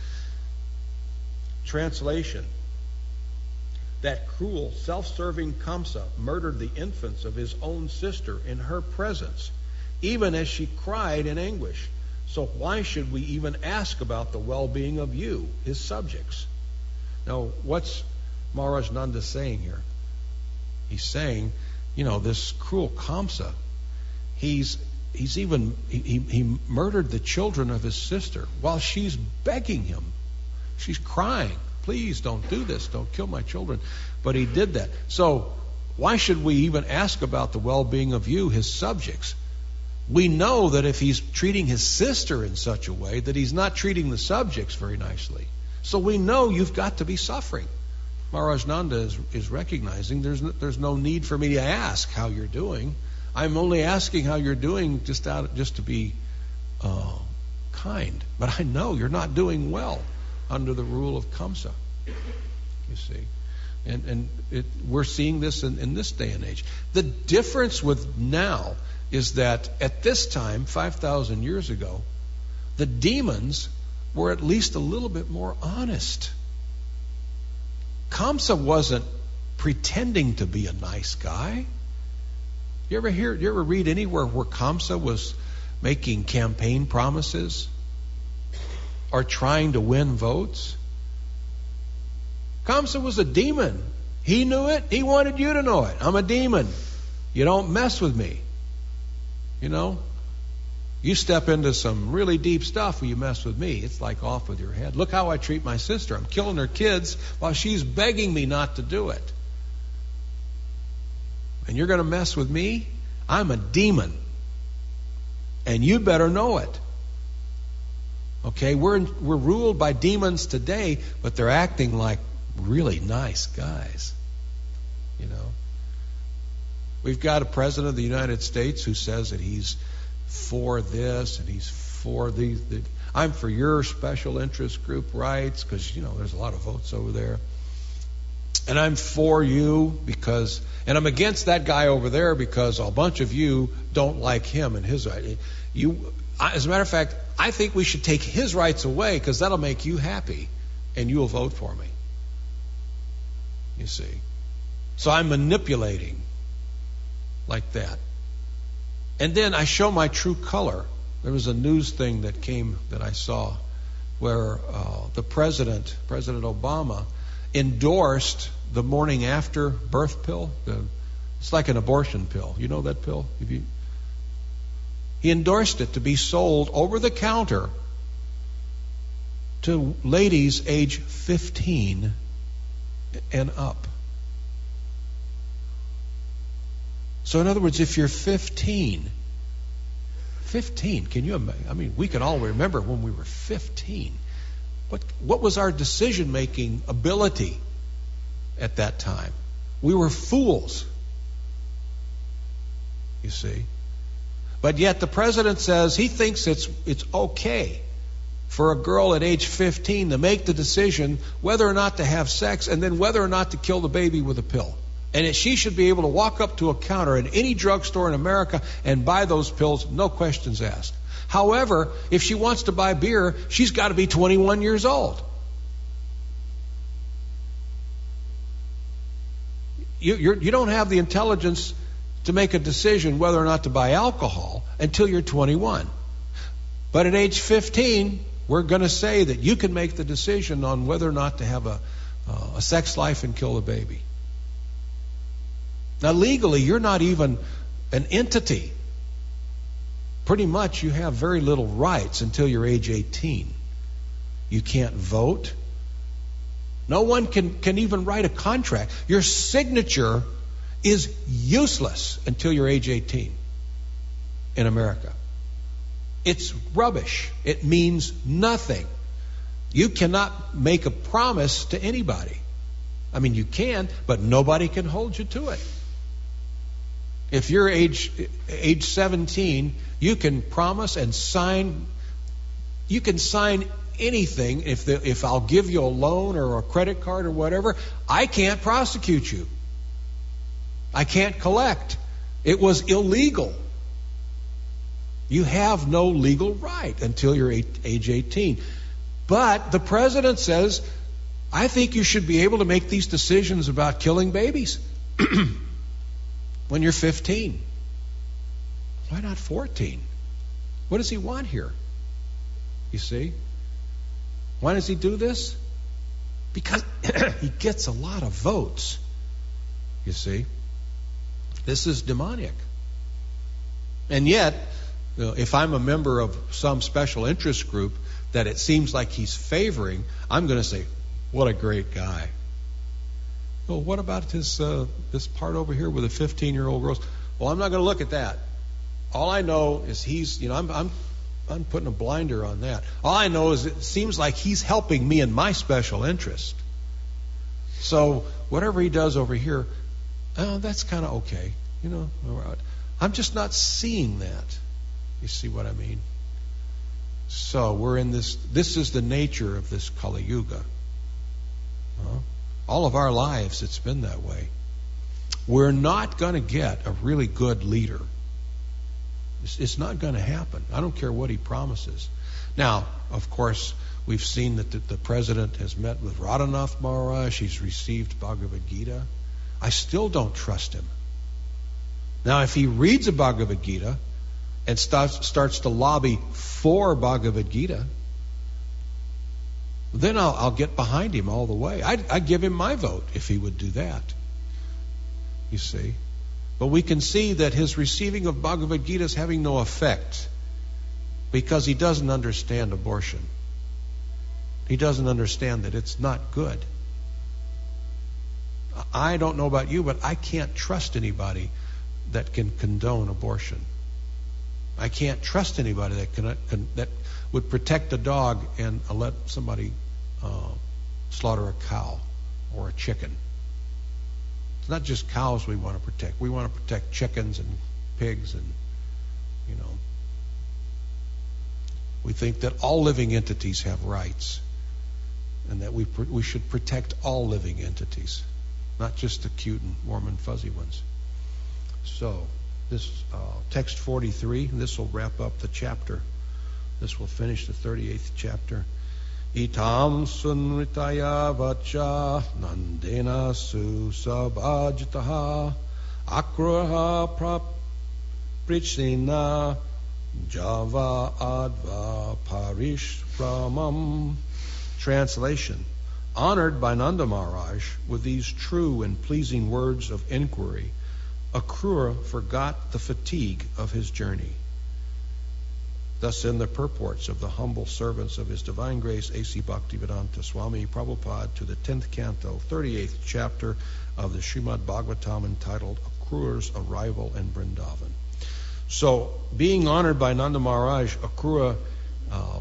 Translation. That cruel, self-serving Kamsa murdered the infants of his own sister in her presence, even as she cried in anguish. So why should we even ask about the well-being of you, his subjects? Now, what's Maharaj Nanda saying here? He's saying, you know, this cruel Kamsa, he's he's even he, he murdered the children of his sister while she's begging him. She's crying, please don't do this, don't kill my children. But he did that. So why should we even ask about the well-being of you, his subjects? We know that if he's treating his sister in such a way, that he's not treating the subjects very nicely. So we know you've got to be suffering. Maharaj Nanda is, is recognizing there's no, there's no need for me to ask how you're doing. I'm only asking how you're doing just out just to be uh, kind. But I know you're not doing well under the rule of Kamsa. You see, and and it, we're seeing this in, in this day and age. The difference with now is that at this time, five thousand years ago, the demons were at least a little bit more honest. Kamsa wasn't pretending to be a nice guy. You ever hear? You ever read anywhere where Kamsa was making campaign promises or trying to win votes? Kamsa was a demon. He knew it. He wanted you to know it. I'm a demon. You don't mess with me. You know, you step into some really deep stuff when you mess with me. It's like off with your head. Look how I treat my sister. I'm killing her kids while she's begging me not to do it. And you're going to mess with me? I'm a demon. And you better know it. Okay, we're we're ruled by demons today, but they're acting like really nice guys. You know. We've got a president of the United States who says that he's for this and he's for these. The, I'm for your special interest group rights because, you know, there's a lot of votes over there. And I'm for you because, and I'm against that guy over there because a bunch of you don't like him and his right. You, as a matter of fact, I think we should take his rights away because that'll make you happy and you'll vote for me. You see. So I'm manipulating like that. And then I show my true color. There was a news thing that came that I saw where uh, the president, President Obama, endorsed the morning after birth pill. The, it's like an abortion pill. You know that pill? Have you, he endorsed it to be sold over the counter to ladies age fifteen and up. So in other words, if you're fifteen, fifteen. Can you imagine? I mean, we can all remember when we were fifteen. What, what was our decision-making ability at that time? We were fools, you see. But yet the president says he thinks it's it's okay for a girl at age fifteen to make the decision whether or not to have sex and then whether or not to kill the baby with a pill. And that she should be able to walk up to a counter in any drugstore in America and buy those pills, no questions asked. However, if she wants to buy beer, she's got to be twenty-one years old. You, you're, you don't have the intelligence to make a decision whether or not to buy alcohol until you're twenty-one. But at age fifteen, we're going to say that you can make the decision on whether or not to have a, uh, a sex life and kill a baby. Now, legally, you're not even an entity. Pretty much you have very little rights until you're age eighteen. You can't vote. No one can, can even write a contract. Your signature is useless until you're age eighteen in America. It's rubbish. It means nothing. You cannot make a promise to anybody. I mean, you can, but nobody can hold you to it. If you're age age seventeen, you can promise and sign. You can sign anything. If the, if I'll give you a loan or a credit card or whatever, I can't prosecute you. I can't collect. It was illegal. You have no legal right until you're eight, age eighteen. But the president says, I think you should be able to make these decisions about killing babies when you're fifteen. Why not fourteen? What does he want here? You see? Why does he do this? Because he gets a lot of votes. You see? This is demoniac. And yet, you know, if I'm a member of some special interest group that it seems like he's favoring, I'm going to say, what a great guy. Well, what about this uh, this part over here with the fifteen-year-old girls? Well, I'm not going to look at that. All I know is he's, you know, I'm, I'm I'm putting a blinder on that. All I know is it seems like he's helping me in my special interest. So whatever he does over here, oh, that's kind of okay. You know, I'm just not seeing that. You see what I mean? So we're in this, this is the nature of this Kali Yuga. Huh? All of our lives, it's been that way. We're not going to get a really good leader. It's, it's not going to happen. I don't care what he promises. Now, of course, we've seen that the, the president has met with Radhanath Maharaj. He's received Bhagavad Gita. I still don't trust him. Now, if he reads a Bhagavad Gita and starts, starts to lobby for Bhagavad Gita, then I'll, I'll get behind him all the way. I'd, I'd give him my vote if he would do that. You see? But we can see that his receiving of Bhagavad Gita is having no effect because he doesn't understand abortion. He doesn't understand that it's not good. I don't know about you, but I can't trust anybody that can condone abortion. I can't trust anybody that can, can that would protect a dog and uh, let somebody uh, slaughter a cow or a chicken. It's not just cows we want to protect. We want to protect chickens and pigs, and you know. We think that all living entities have rights, and that we pr- we should protect all living entities, not just the cute and warm and fuzzy ones. So, this uh, text forty-three, and this will wrap up the chapter. This will finish the thirty-eighth chapter. Itam sunritaya vacha nandena susabhajitaha akraha praprichina java adva parishramam. Translation. Honored by Nanda Maharaj with these true and pleasing words of inquiry, Akrura forgot the fatigue of his journey. Thus in the purports of the humble servants of His Divine Grace A C Bhaktivedanta Swami Prabhupada to the tenth canto, thirty-eighth chapter of the Srimad Bhagavatam entitled Akrura's Arrival in Vrindavan. So, being honored by Nanda Maharaj, Akrura, uh,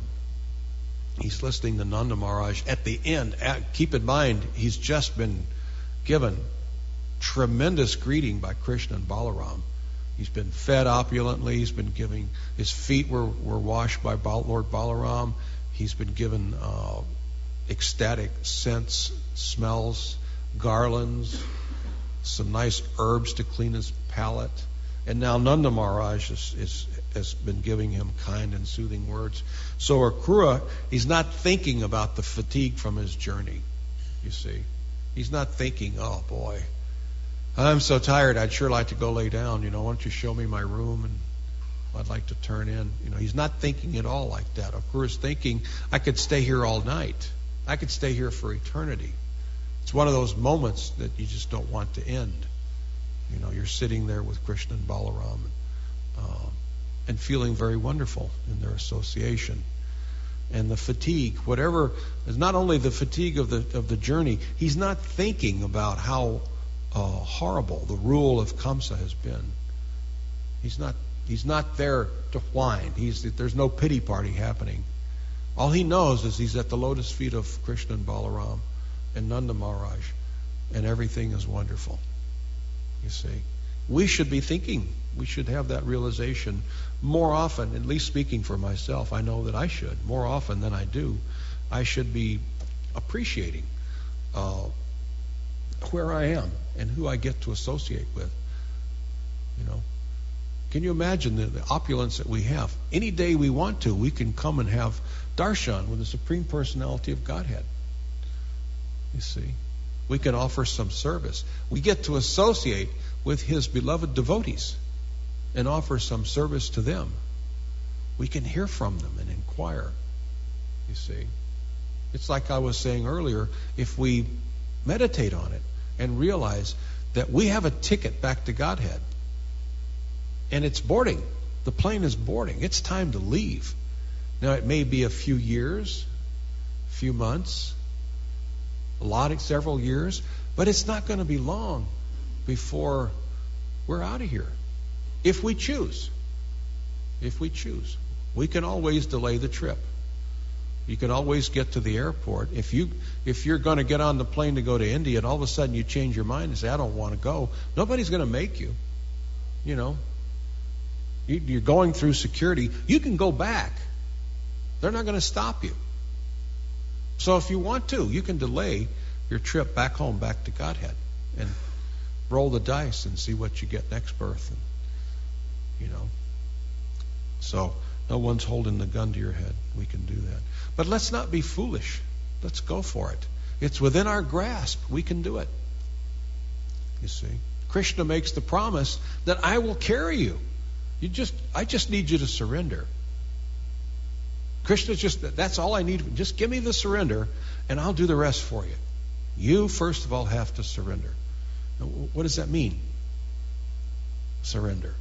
he's listening to Nanda Maharaj. At the end, at, keep in mind, he's just been given tremendous greeting by Krishna and Balaram. He's been fed opulently. He's been giving, his feet were, were washed by Bal, Lord Balaram. He's been given uh, ecstatic scents, smells, garlands, some nice herbs to clean his palate. And now Nanda Maharaj is, is, has been giving him kind and soothing words. So Akrura, he's not thinking about the fatigue from his journey, you see. He's not thinking, oh boy, I'm so tired, I'd sure like to go lay down. You know, why don't you show me my room and I'd like to turn in. You know, he's not thinking at all like that. Akrura's thinking, I could stay here all night. I could stay here for eternity. It's one of those moments that you just don't want to end. You know, you're sitting there with Krishna and Balaram uh, and feeling very wonderful in their association. And the fatigue, whatever, is not only the fatigue of the of the journey, he's not thinking about how uh, horrible the rule of Kamsa has been. He's not he's not there to whine. He's there's no pity party happening. All he knows is he's at the lotus feet of Krishna and Balaram and Nanda Maharaj, and everything is wonderful. You see, we should be thinking, we should have that realization more often, at least speaking for myself. I know that I should, more often than I do. I should be appreciating uh, where I am and who I get to associate with. You know, can you imagine the, the opulence that we have? Any day we want to, we can come and have darshan with the Supreme Personality of Godhead. You see, we can offer some service. We get to associate with His beloved devotees and offer some service to them. We can hear from them and inquire. You see, it's like I was saying earlier, if we meditate on it and realize that we have a ticket back to Godhead, and it's boarding. The plane is boarding. It's time to leave. Now, it may be a few years, a few months, a lot, several years, but it's not going to be long before we're out of here. If we choose. If we choose. We can always delay the trip. You can always get to the airport. If, you, if you're going to get on the plane to go to India and all of a sudden you change your mind and say, I don't want to go, nobody's going to make you. You know, you, you're going through security. You can go back. They're not going to stop you. So if you want to, you can delay your trip back home, back to Godhead, and roll the dice and see what you get next birth. And, you know, so no one's holding the gun to your head. We can do that. But let's not be foolish. Let's go for it. It's within our grasp. We can do it. You see, Krishna makes the promise that I will carry you. You just, I just need you to surrender. Krishna's just, that's all I need. Just give me the surrender and I'll do the rest for you. You, first of all, have to surrender. Now, what does that mean? Surrender.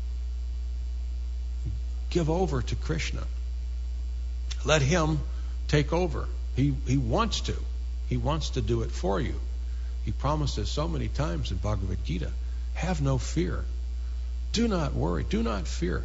Give over to Krishna. Let Him take over. He, he wants to. He wants to do it for you. He promises so many times in Bhagavad Gita, have no fear. Do not worry. Do not fear.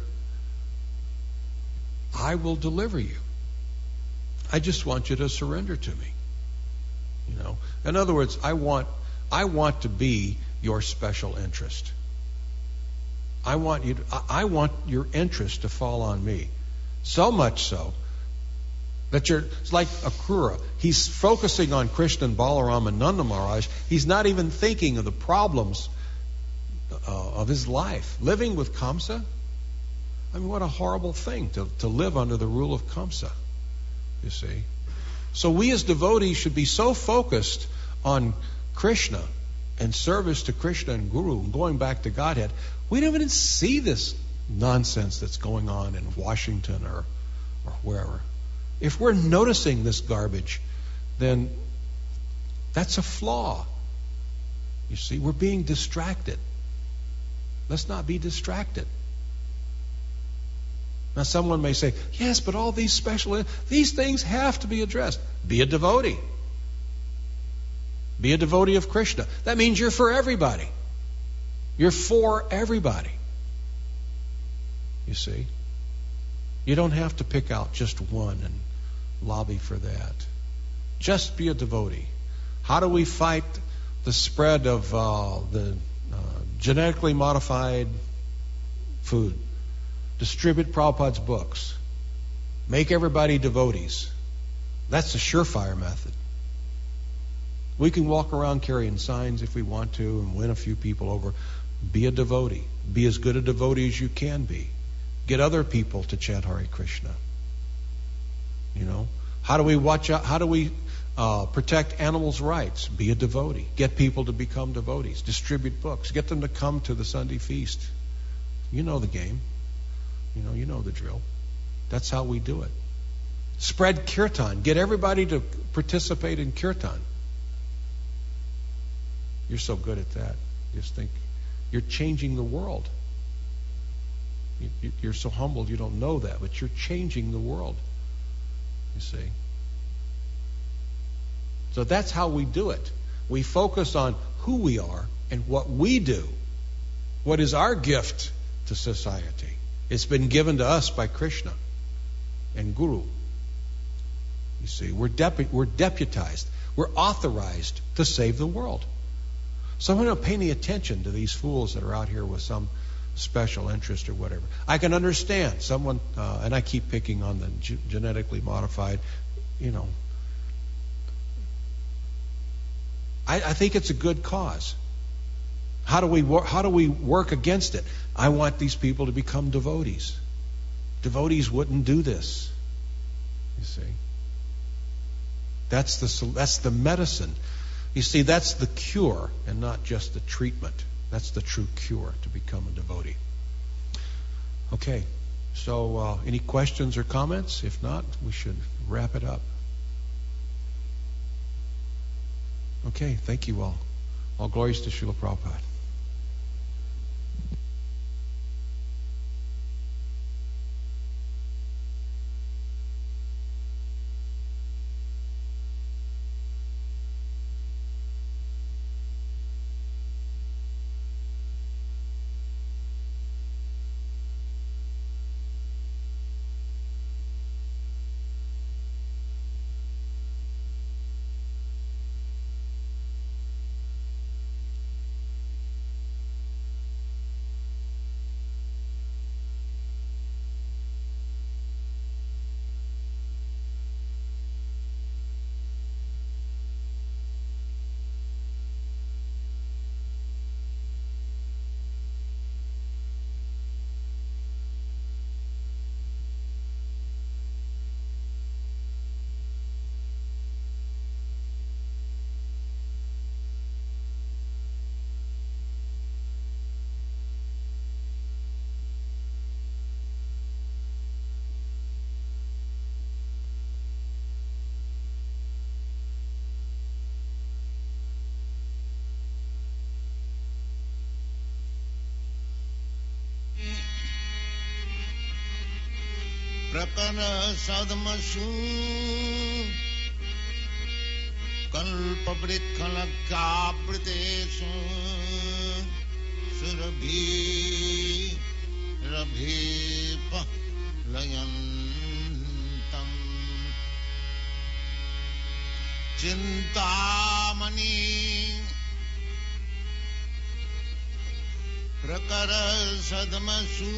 I will deliver you. I just want you to surrender to me. You know, in other words, I want, I want to be your special interest. I want you to, I want your interest to fall on me. So much so that you're, it's like Akrura. He's focusing on Krishna and Balaram and Nanda Maharaj. He's not even thinking of the problems uh, of his life. Living with Kamsa, I mean, what a horrible thing to, to live under the rule of Kamsa, you see. So we as devotees should be so focused on Krishna and service to Krishna and Guru and going back to Godhead, we don't even see this nonsense that's going on in Washington or, or wherever. If we're noticing this garbage, then that's a flaw. You see, we're being distracted. Let's not be distracted. Now, someone may say, yes, but all these special, these things have to be addressed. Be a devotee. Be a devotee of Krishna. That means you're for everybody. You're for everybody. You see? You don't have to pick out just one and lobby for that. Just be a devotee. How do we fight the spread of uh, the uh, genetically modified food? Distribute Prabhupada's books. Make everybody devotees. That's a surefire method. We can walk around carrying signs if we want to and win a few people over. Be a devotee. Be as good a devotee as you can be. Get other people to chant Hare Krishna. You know, how do we watch out? How do we uh, protect animals' rights? Be a devotee. Get people to become devotees. Distribute books. Get them to come to the Sunday feast. You know the game. You know, you know the drill. That's how we do it. Spread kirtan. Get everybody to participate in kirtan. You're so good at that. Just think, you're changing the world. You're so humbled you don't know that, but you're changing the world. You see. So that's how we do it. We focus on who we are and what we do. What is our gift to society? It's been given to us by Krishna and Guru. You see, we're, depu- we're deputized. We're authorized to save the world. So we don't pay any attention to these fools that are out here with some special interest or whatever. I can understand someone, uh, and I keep picking on the g- genetically modified, you know. I, I think it's a good cause. How do we wor- how do we work against it? I want these people to become devotees. Devotees wouldn't do this. You see, that's the that's the medicine. You see, that's the cure and not just the treatment. That's the true cure to become a devotee. Okay, so uh, any questions or comments? If not, we should wrap it up. Okay, thank you all. All glories to Srila Prabhupada. प्रकर सदमसु कल्प वृक्षलक्षावृतेषु सुरभि रभीप लयन्तम् चिन्तामणि प्रकर सदमसु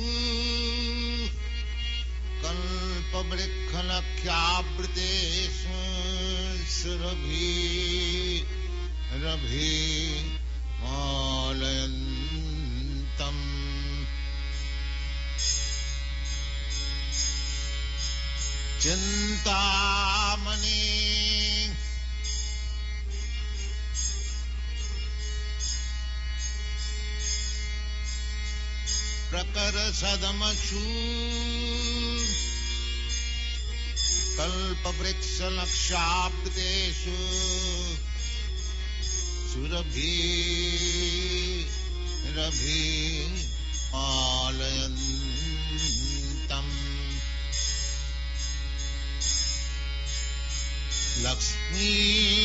कल्पवृक्षलक्षावृतेषु सुरभि रभि मालयन्तम् चिन्तामणि प्रकर सदमसु कल्पवृक्षलक्षावृतेषु सुरभि रभि पालयन्तम् लक्ष्मी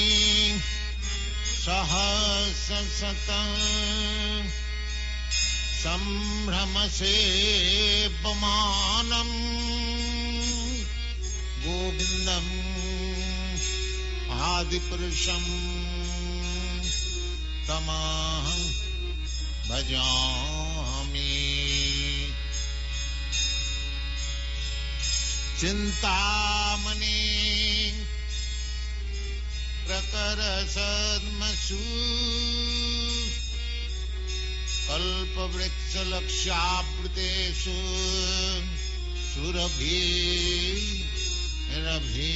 सहस्रशतं संभ्रम से पमानम गोविंदम आदिपुरुषम तमहं भजामि। चिंतामणि प्रकरसद्मसु कल्पवृक्षलक्ष्यावृतेषु सुरभिरभि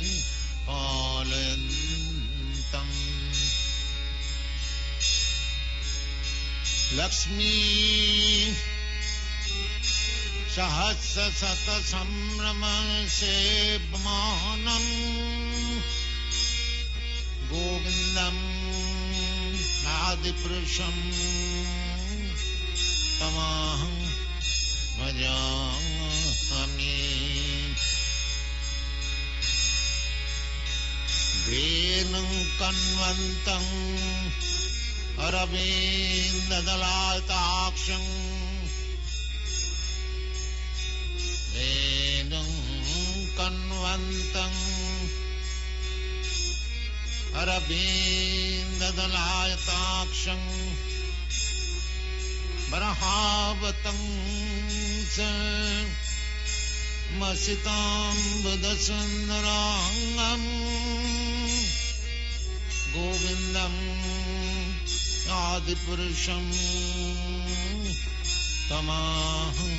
पालयन्तम्। लक्ष्मी सहस्रशतसंभ्रम सेव्यमानम् गोविन्दम् आदिपुरुषम् तमहं भजामि। वेणुं कन्वन्तं अरविन्ददलायताक्षं वेणुं कन्वन्तं अरविन्ददलायताक्षं बरहावतं च मसिताम्बुदसुन्दराङ्गम् गोविन्दम् आदिपुरुषम् तमहं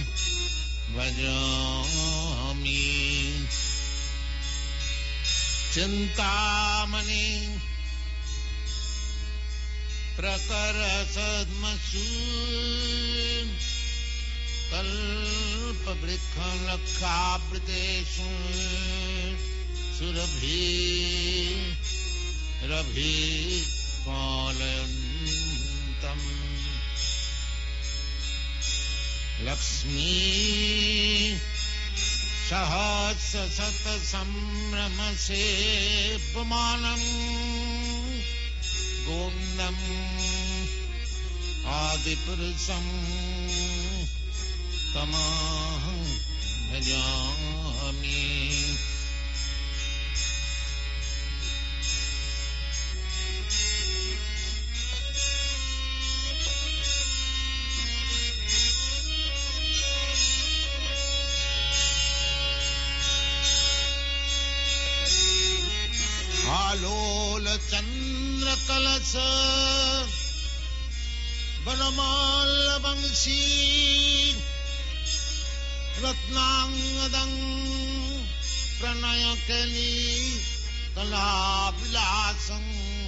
भजामि। चिंतामणि प्रकरसद्मसु कल्पवृक्षलक्षावृतेषु सुरभिरभि पालयन्तम्। लक्ष्मी सहस्रशतसंभ्रम सेव्यमानम् गोविन्दम् आदिपुरुषम् तमहं भजामि। आलोल चंद्रकलश वनमाल वंशी रत्नांगदं प्रणयकली कलाविलासं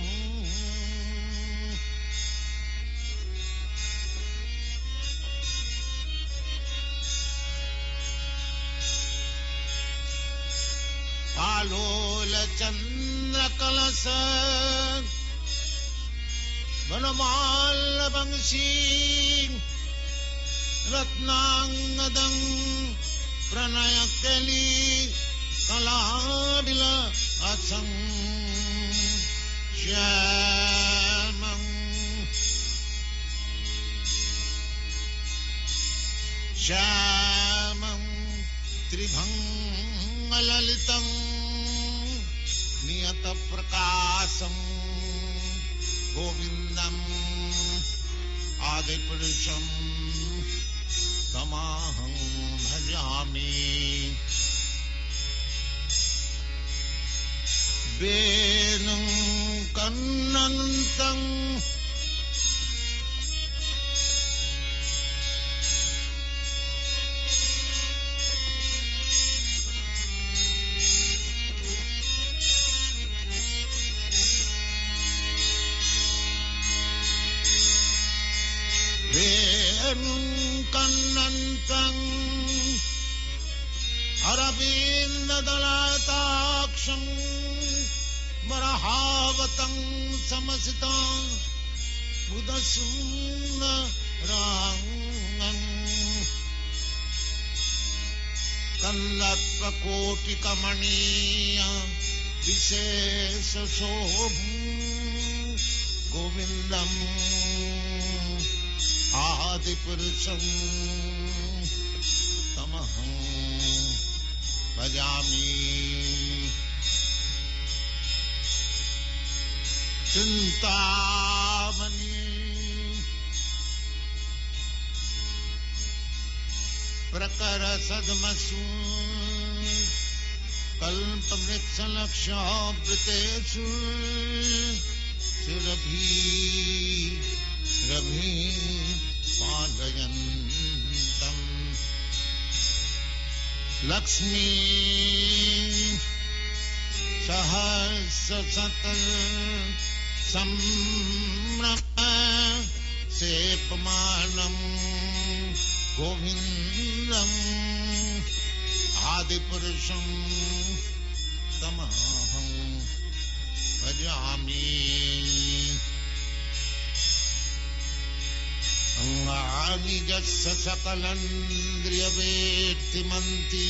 आलोल चंद्रकलश वनमाल वंशी रत्नांगदं प्रणयकली कलाविलासं श्यामं श्यामं त्रिभंगललितं नियतप्रकाशं गोविन्दम् आदिपुरुषं तमहं भजामि। वेणुं कन्नन्तं वेणुं कन्नन्तं अरविन्ददलायताक्षं बरहावतं समसितं बुधसून्दराङ्गम् कन्दर्पकोटिकमणीय विशेषशोभं गोविन्दम् आदिपुरुषं तमहं भजामि। चिंतामणि प्रकर सद्मसु कल्पवृक्षलक्षावृतेषु शिरभि रभि पालयन्तम् लक्ष्मी सहस्रशत संभ्रम सेपमानं गोविन्दम् आदिपुरुषं तमहं भजामि। अंगानि यस्य सकलेन्द्रियवेत्तिमन्ति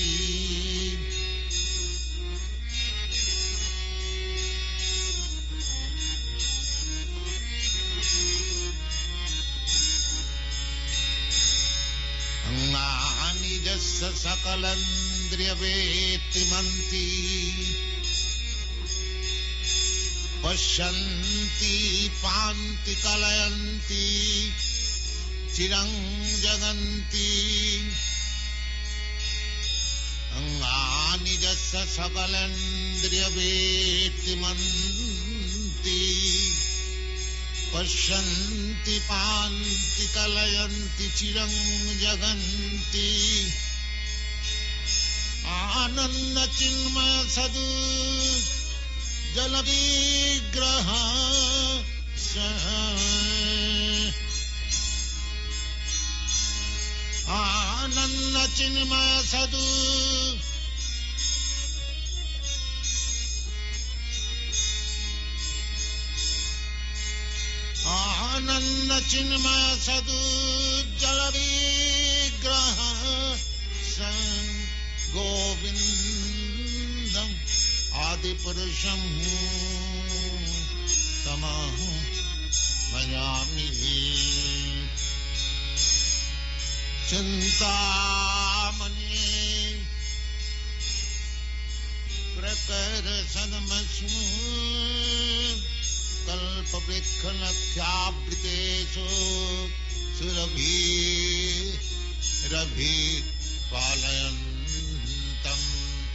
अंगानि यस्य सकलेन्द्रियवेत्तिमन्ति पश्यन्ति पान्ति कलयन्ति चिरं जगन्ति अंगानि यस्य सकलेन्द्रियवेत्तिमन्ति पश्यन्ति पान्ति कलयन्ति चिरं जगन्ति आनन्द चिन्मय सदु जल विग्रह आनंद चिन्मय सदु आनंद चिन्मय सदु जल विग्रह गोविंदं आदिपुरुषं तमहं भजामि। चिंतामणि प्रकर सद्मसु कल्पवृक्षलक्षावृतेषु सुरभि रभि पालयन्तम्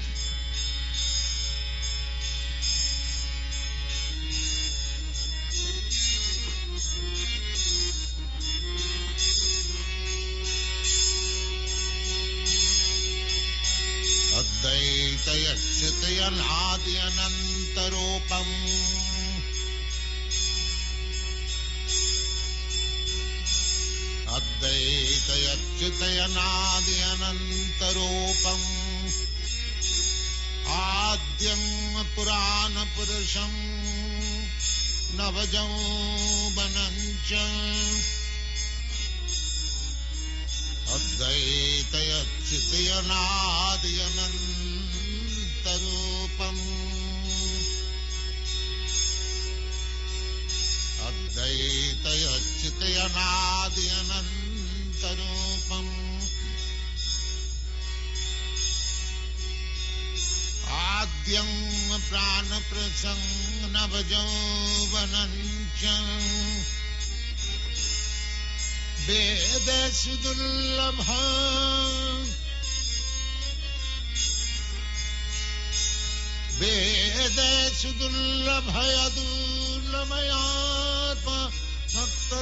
अद्वैतयच्युतयनादि अनन्तरूपम् अद्वैतयच्युतयनादि अनन्तरूपम् आद्यं पुराणपुरुषं नवयौवनं च अद्वैतयच्युतयनादि अनन्तरूपम् अद्वैतयच्युतयनादि अनन्तरूपम् आद्यं प्राणप्रसं नवयौवनं च वेदेषु दुर्लभम् वेदेषु दुर्लभयदुर्लभयात्मा भक्तौ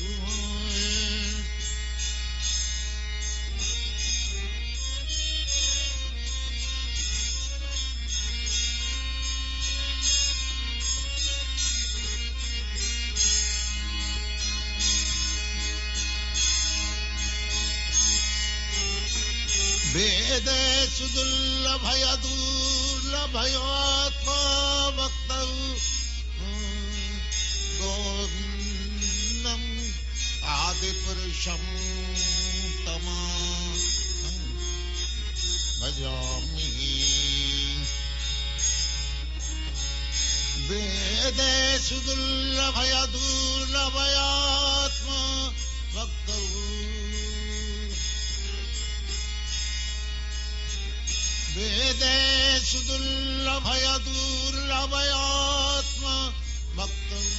वेदेषु दुर्लभयदुर्लभयात्मा भक्तौ गोविन्दम् आदिपुरुषं तमहं भजामि। वेदेषु दुर्लभयदुर्लभयात्मा भक्तौ वेदेषु दुर्लभय दुर्लभयात्मा भक्तम्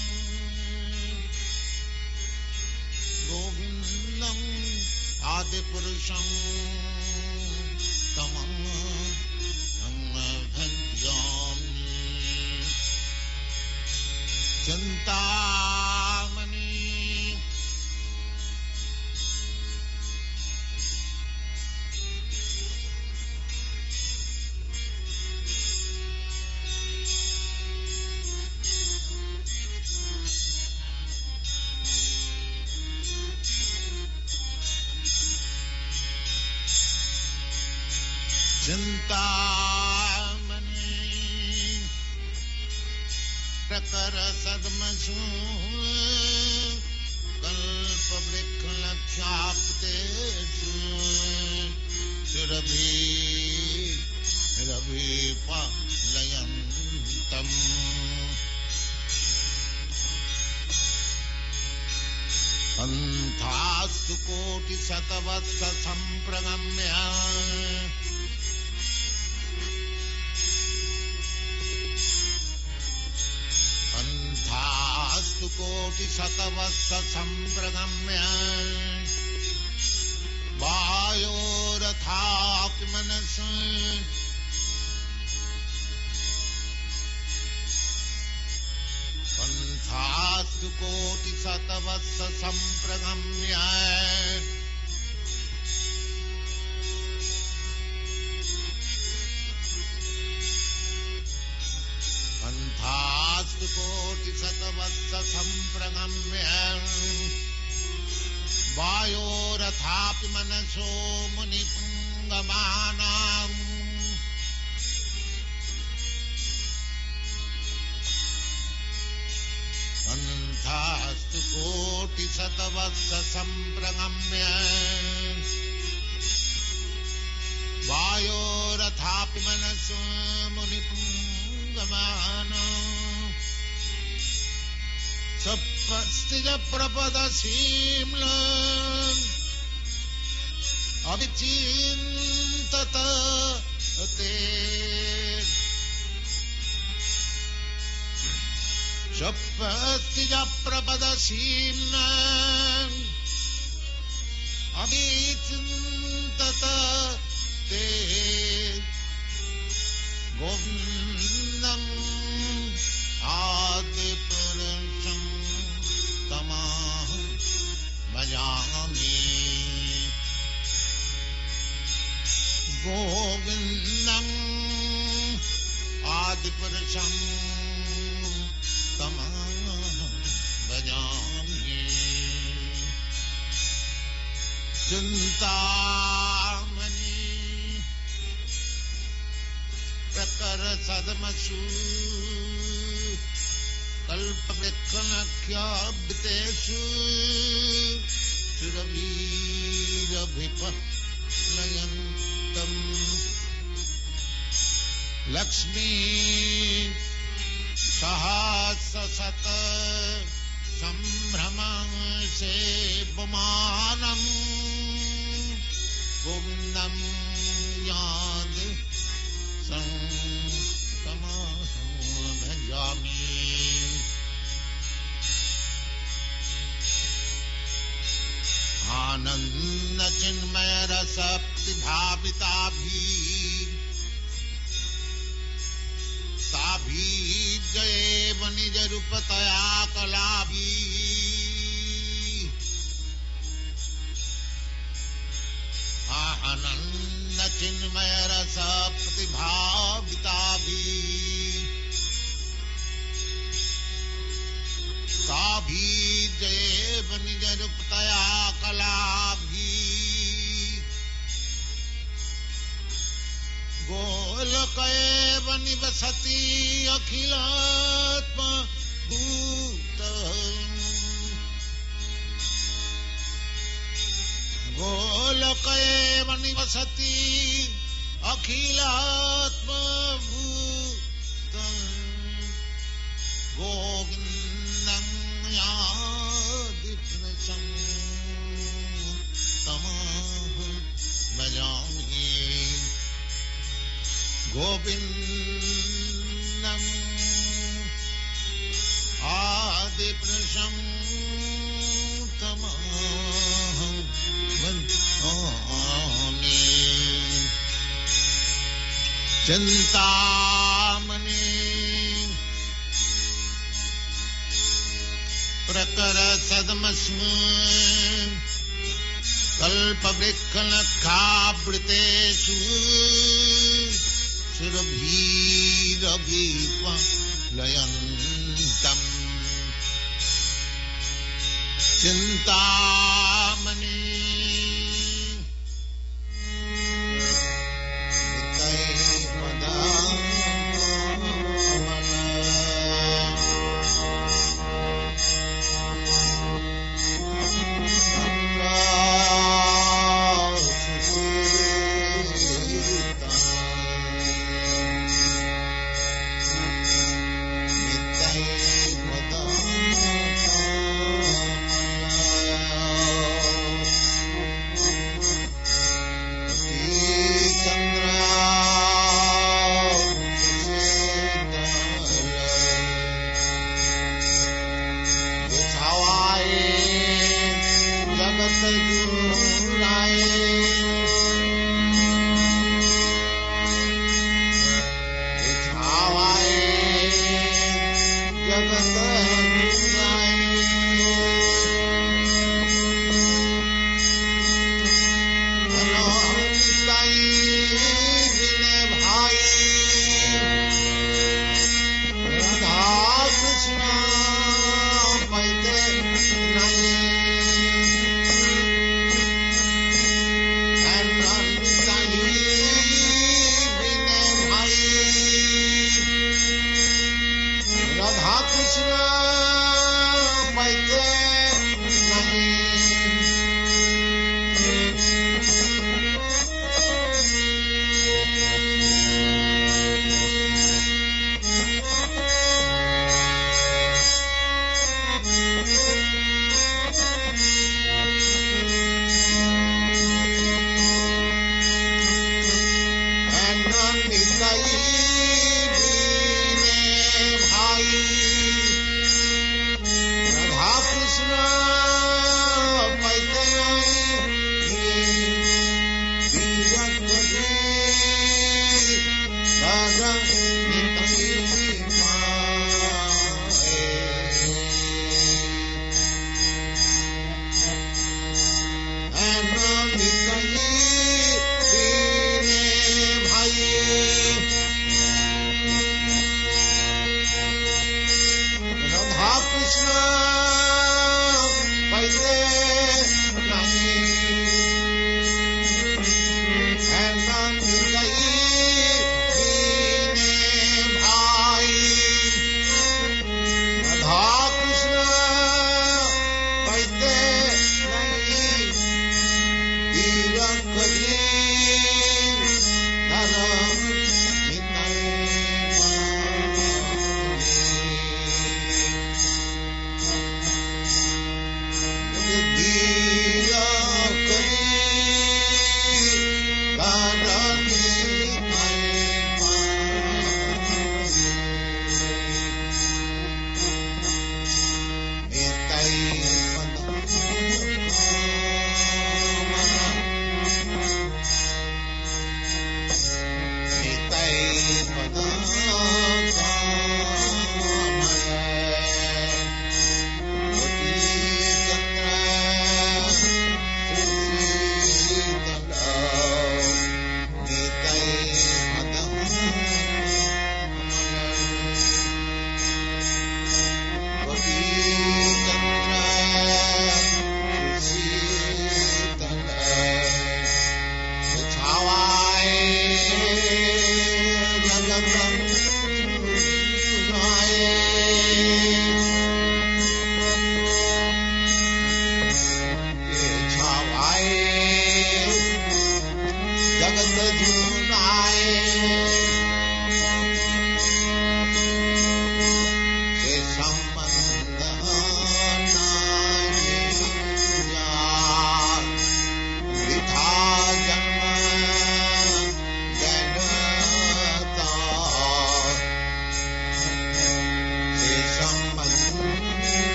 गोविन्दम् आदिपुरुषम् तमहं भजामि चिन्तामणि चिन्तामणि प्रकर सद्मसु कल्पवृक्षलक्ष्याप्तेषु सुरभि रविपलयन्तम् पन्थास्तु कोटिशतवत्स सम्प्रगम्य पन्थास्तु कोटिशतवत्स सम्प्रगम्य वायोरथापि मनसि पन्थास्तु कोटिशतवत्स सम्प्रगम्य पन्थास्तु कोटिशतवत्स सम्प्रगम्य वायोरथापि मनसो मुनिपुङ्गमानाम् पन्थास्तु कोटिशतवत्स सम्प्रगम्य वायोरथापि मनसो मुनिपुङ्गमानाम् सप्तस्तिजप्रपदसीम्लम् अविचिन्तत ते सप्तस्तिजप्रपदसीम्लम् अविचिन्तत ते गोविन्दम् आदिपुरुषम् तमहं भजामि गोविन्दम् आदिपुरुषम् तमहं भजामि चिन्तामणि प्रकर सद्मसु कल्पवृक्षलक्ष्याप्तेषु सुरभिरभिपलयन्तम् लक्ष्मी सहस्रशत सम्भ्रमं सेवमानम् गोविन्दं याद तमहं भजामि आनंद चिन्मय रस भाविताभि साभि जयेव निज रूपतया कलाभि आनंद चिन्मय रस प्रतिभाविताभि साभि जयेव निज रूपतया कलाभि गोलोकएव निवसति अखिलात्मा भूत गोलोकएव निवसति अखिलात्मा भूत गोविन्दं यादिपुरुषं तमहं भजामि गोविन्दम् आदिपुरुषं वन्दामि चिन्तामणि प्रकरसदमस्मि कल्पवृक्षलखावृतेषु शिरभीरभीत्वा लयन्तम् चिन्तामणि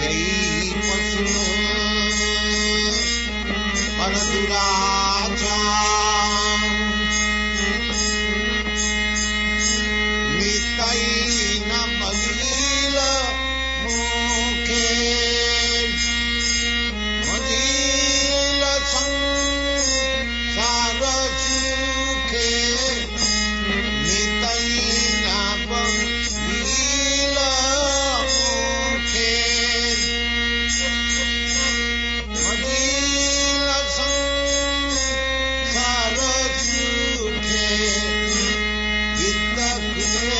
यही पशु पर दुराचार निताई न बलील मुखे मदील संसार सुखे निताई न बलील मुखे मदील संसार सुखे विद्या कुले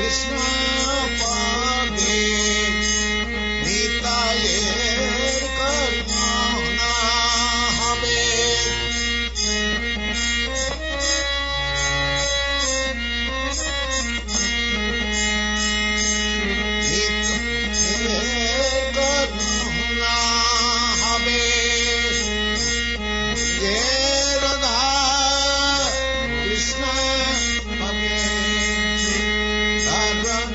कृष्ण पावे निताये करुणा हवे करुणा हवे ये राधा कृष्ण हवे चरण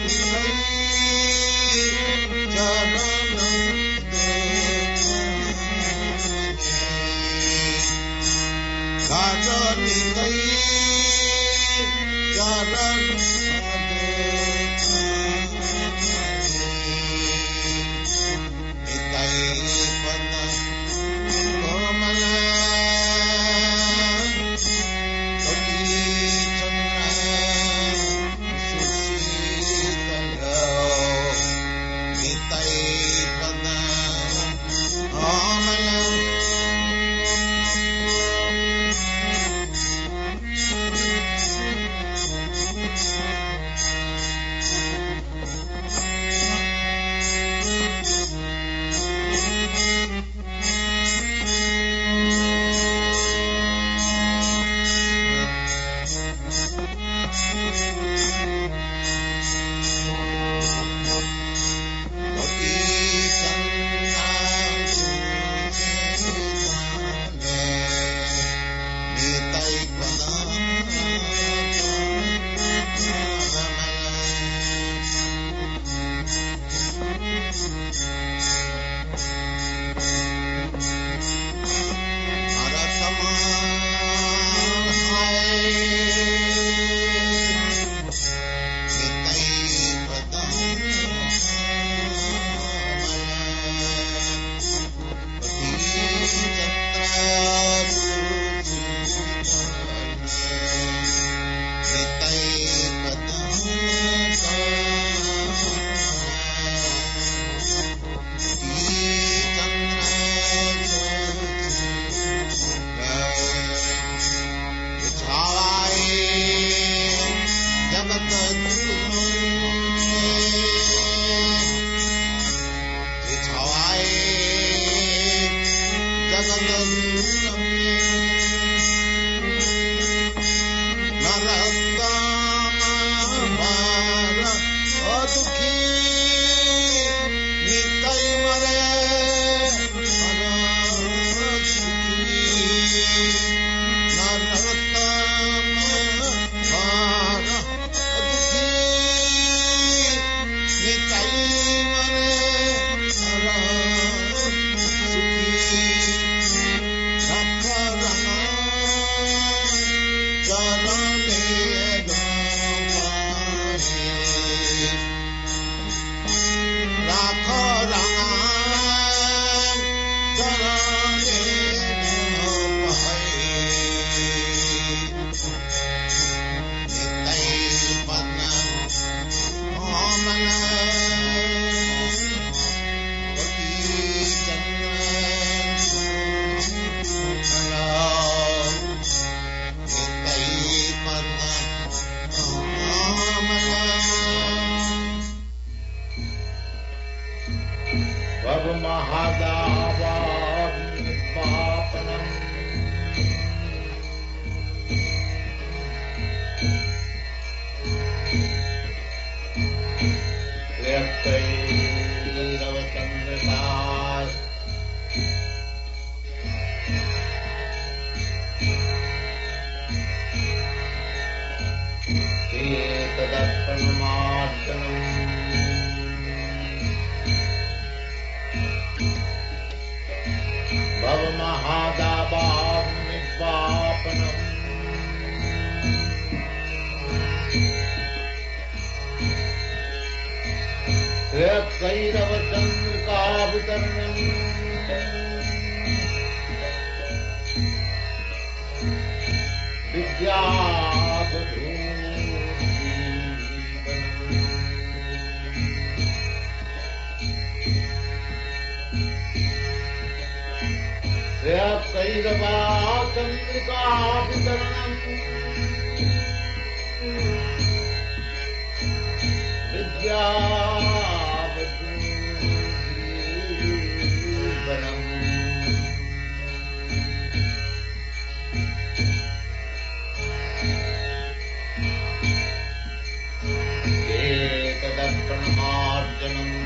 धर्मार्जनम्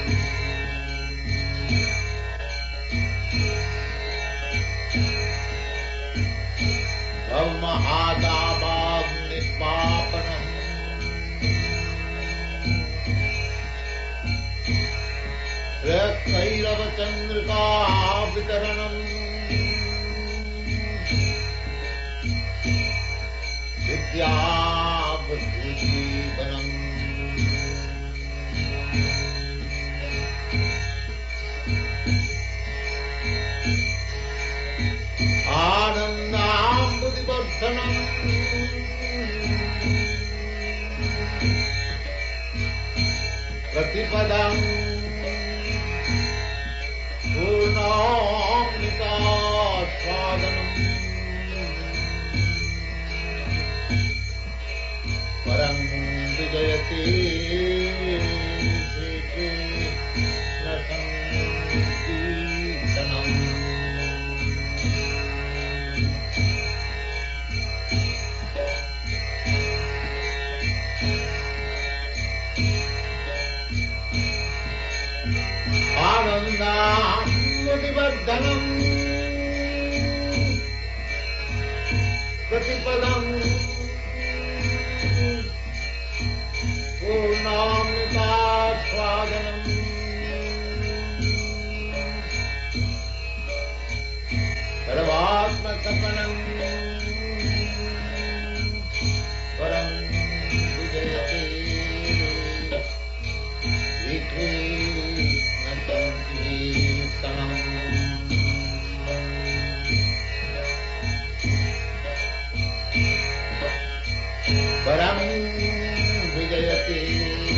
धर्महादाभाग्निष्पापनम् श्रेयस्कैरवचन्द्रिका वितरणम् विद्या बुद्धिजीवनम् आनन्दाम्बुधिवर्धनम् प्रतिपदम् पूर्णामृतास्वादनम् परं विजयते श्रीकृष्णसङ्कीर्तनम् आनन्दाम्बुधिवर्धनम् प्रतिपदम् पूर्णामृतास्वादनम् सर्वात्मसपनम् परं विजयते श्रीकृष्णसङ्कीर्तनम् परं विजयते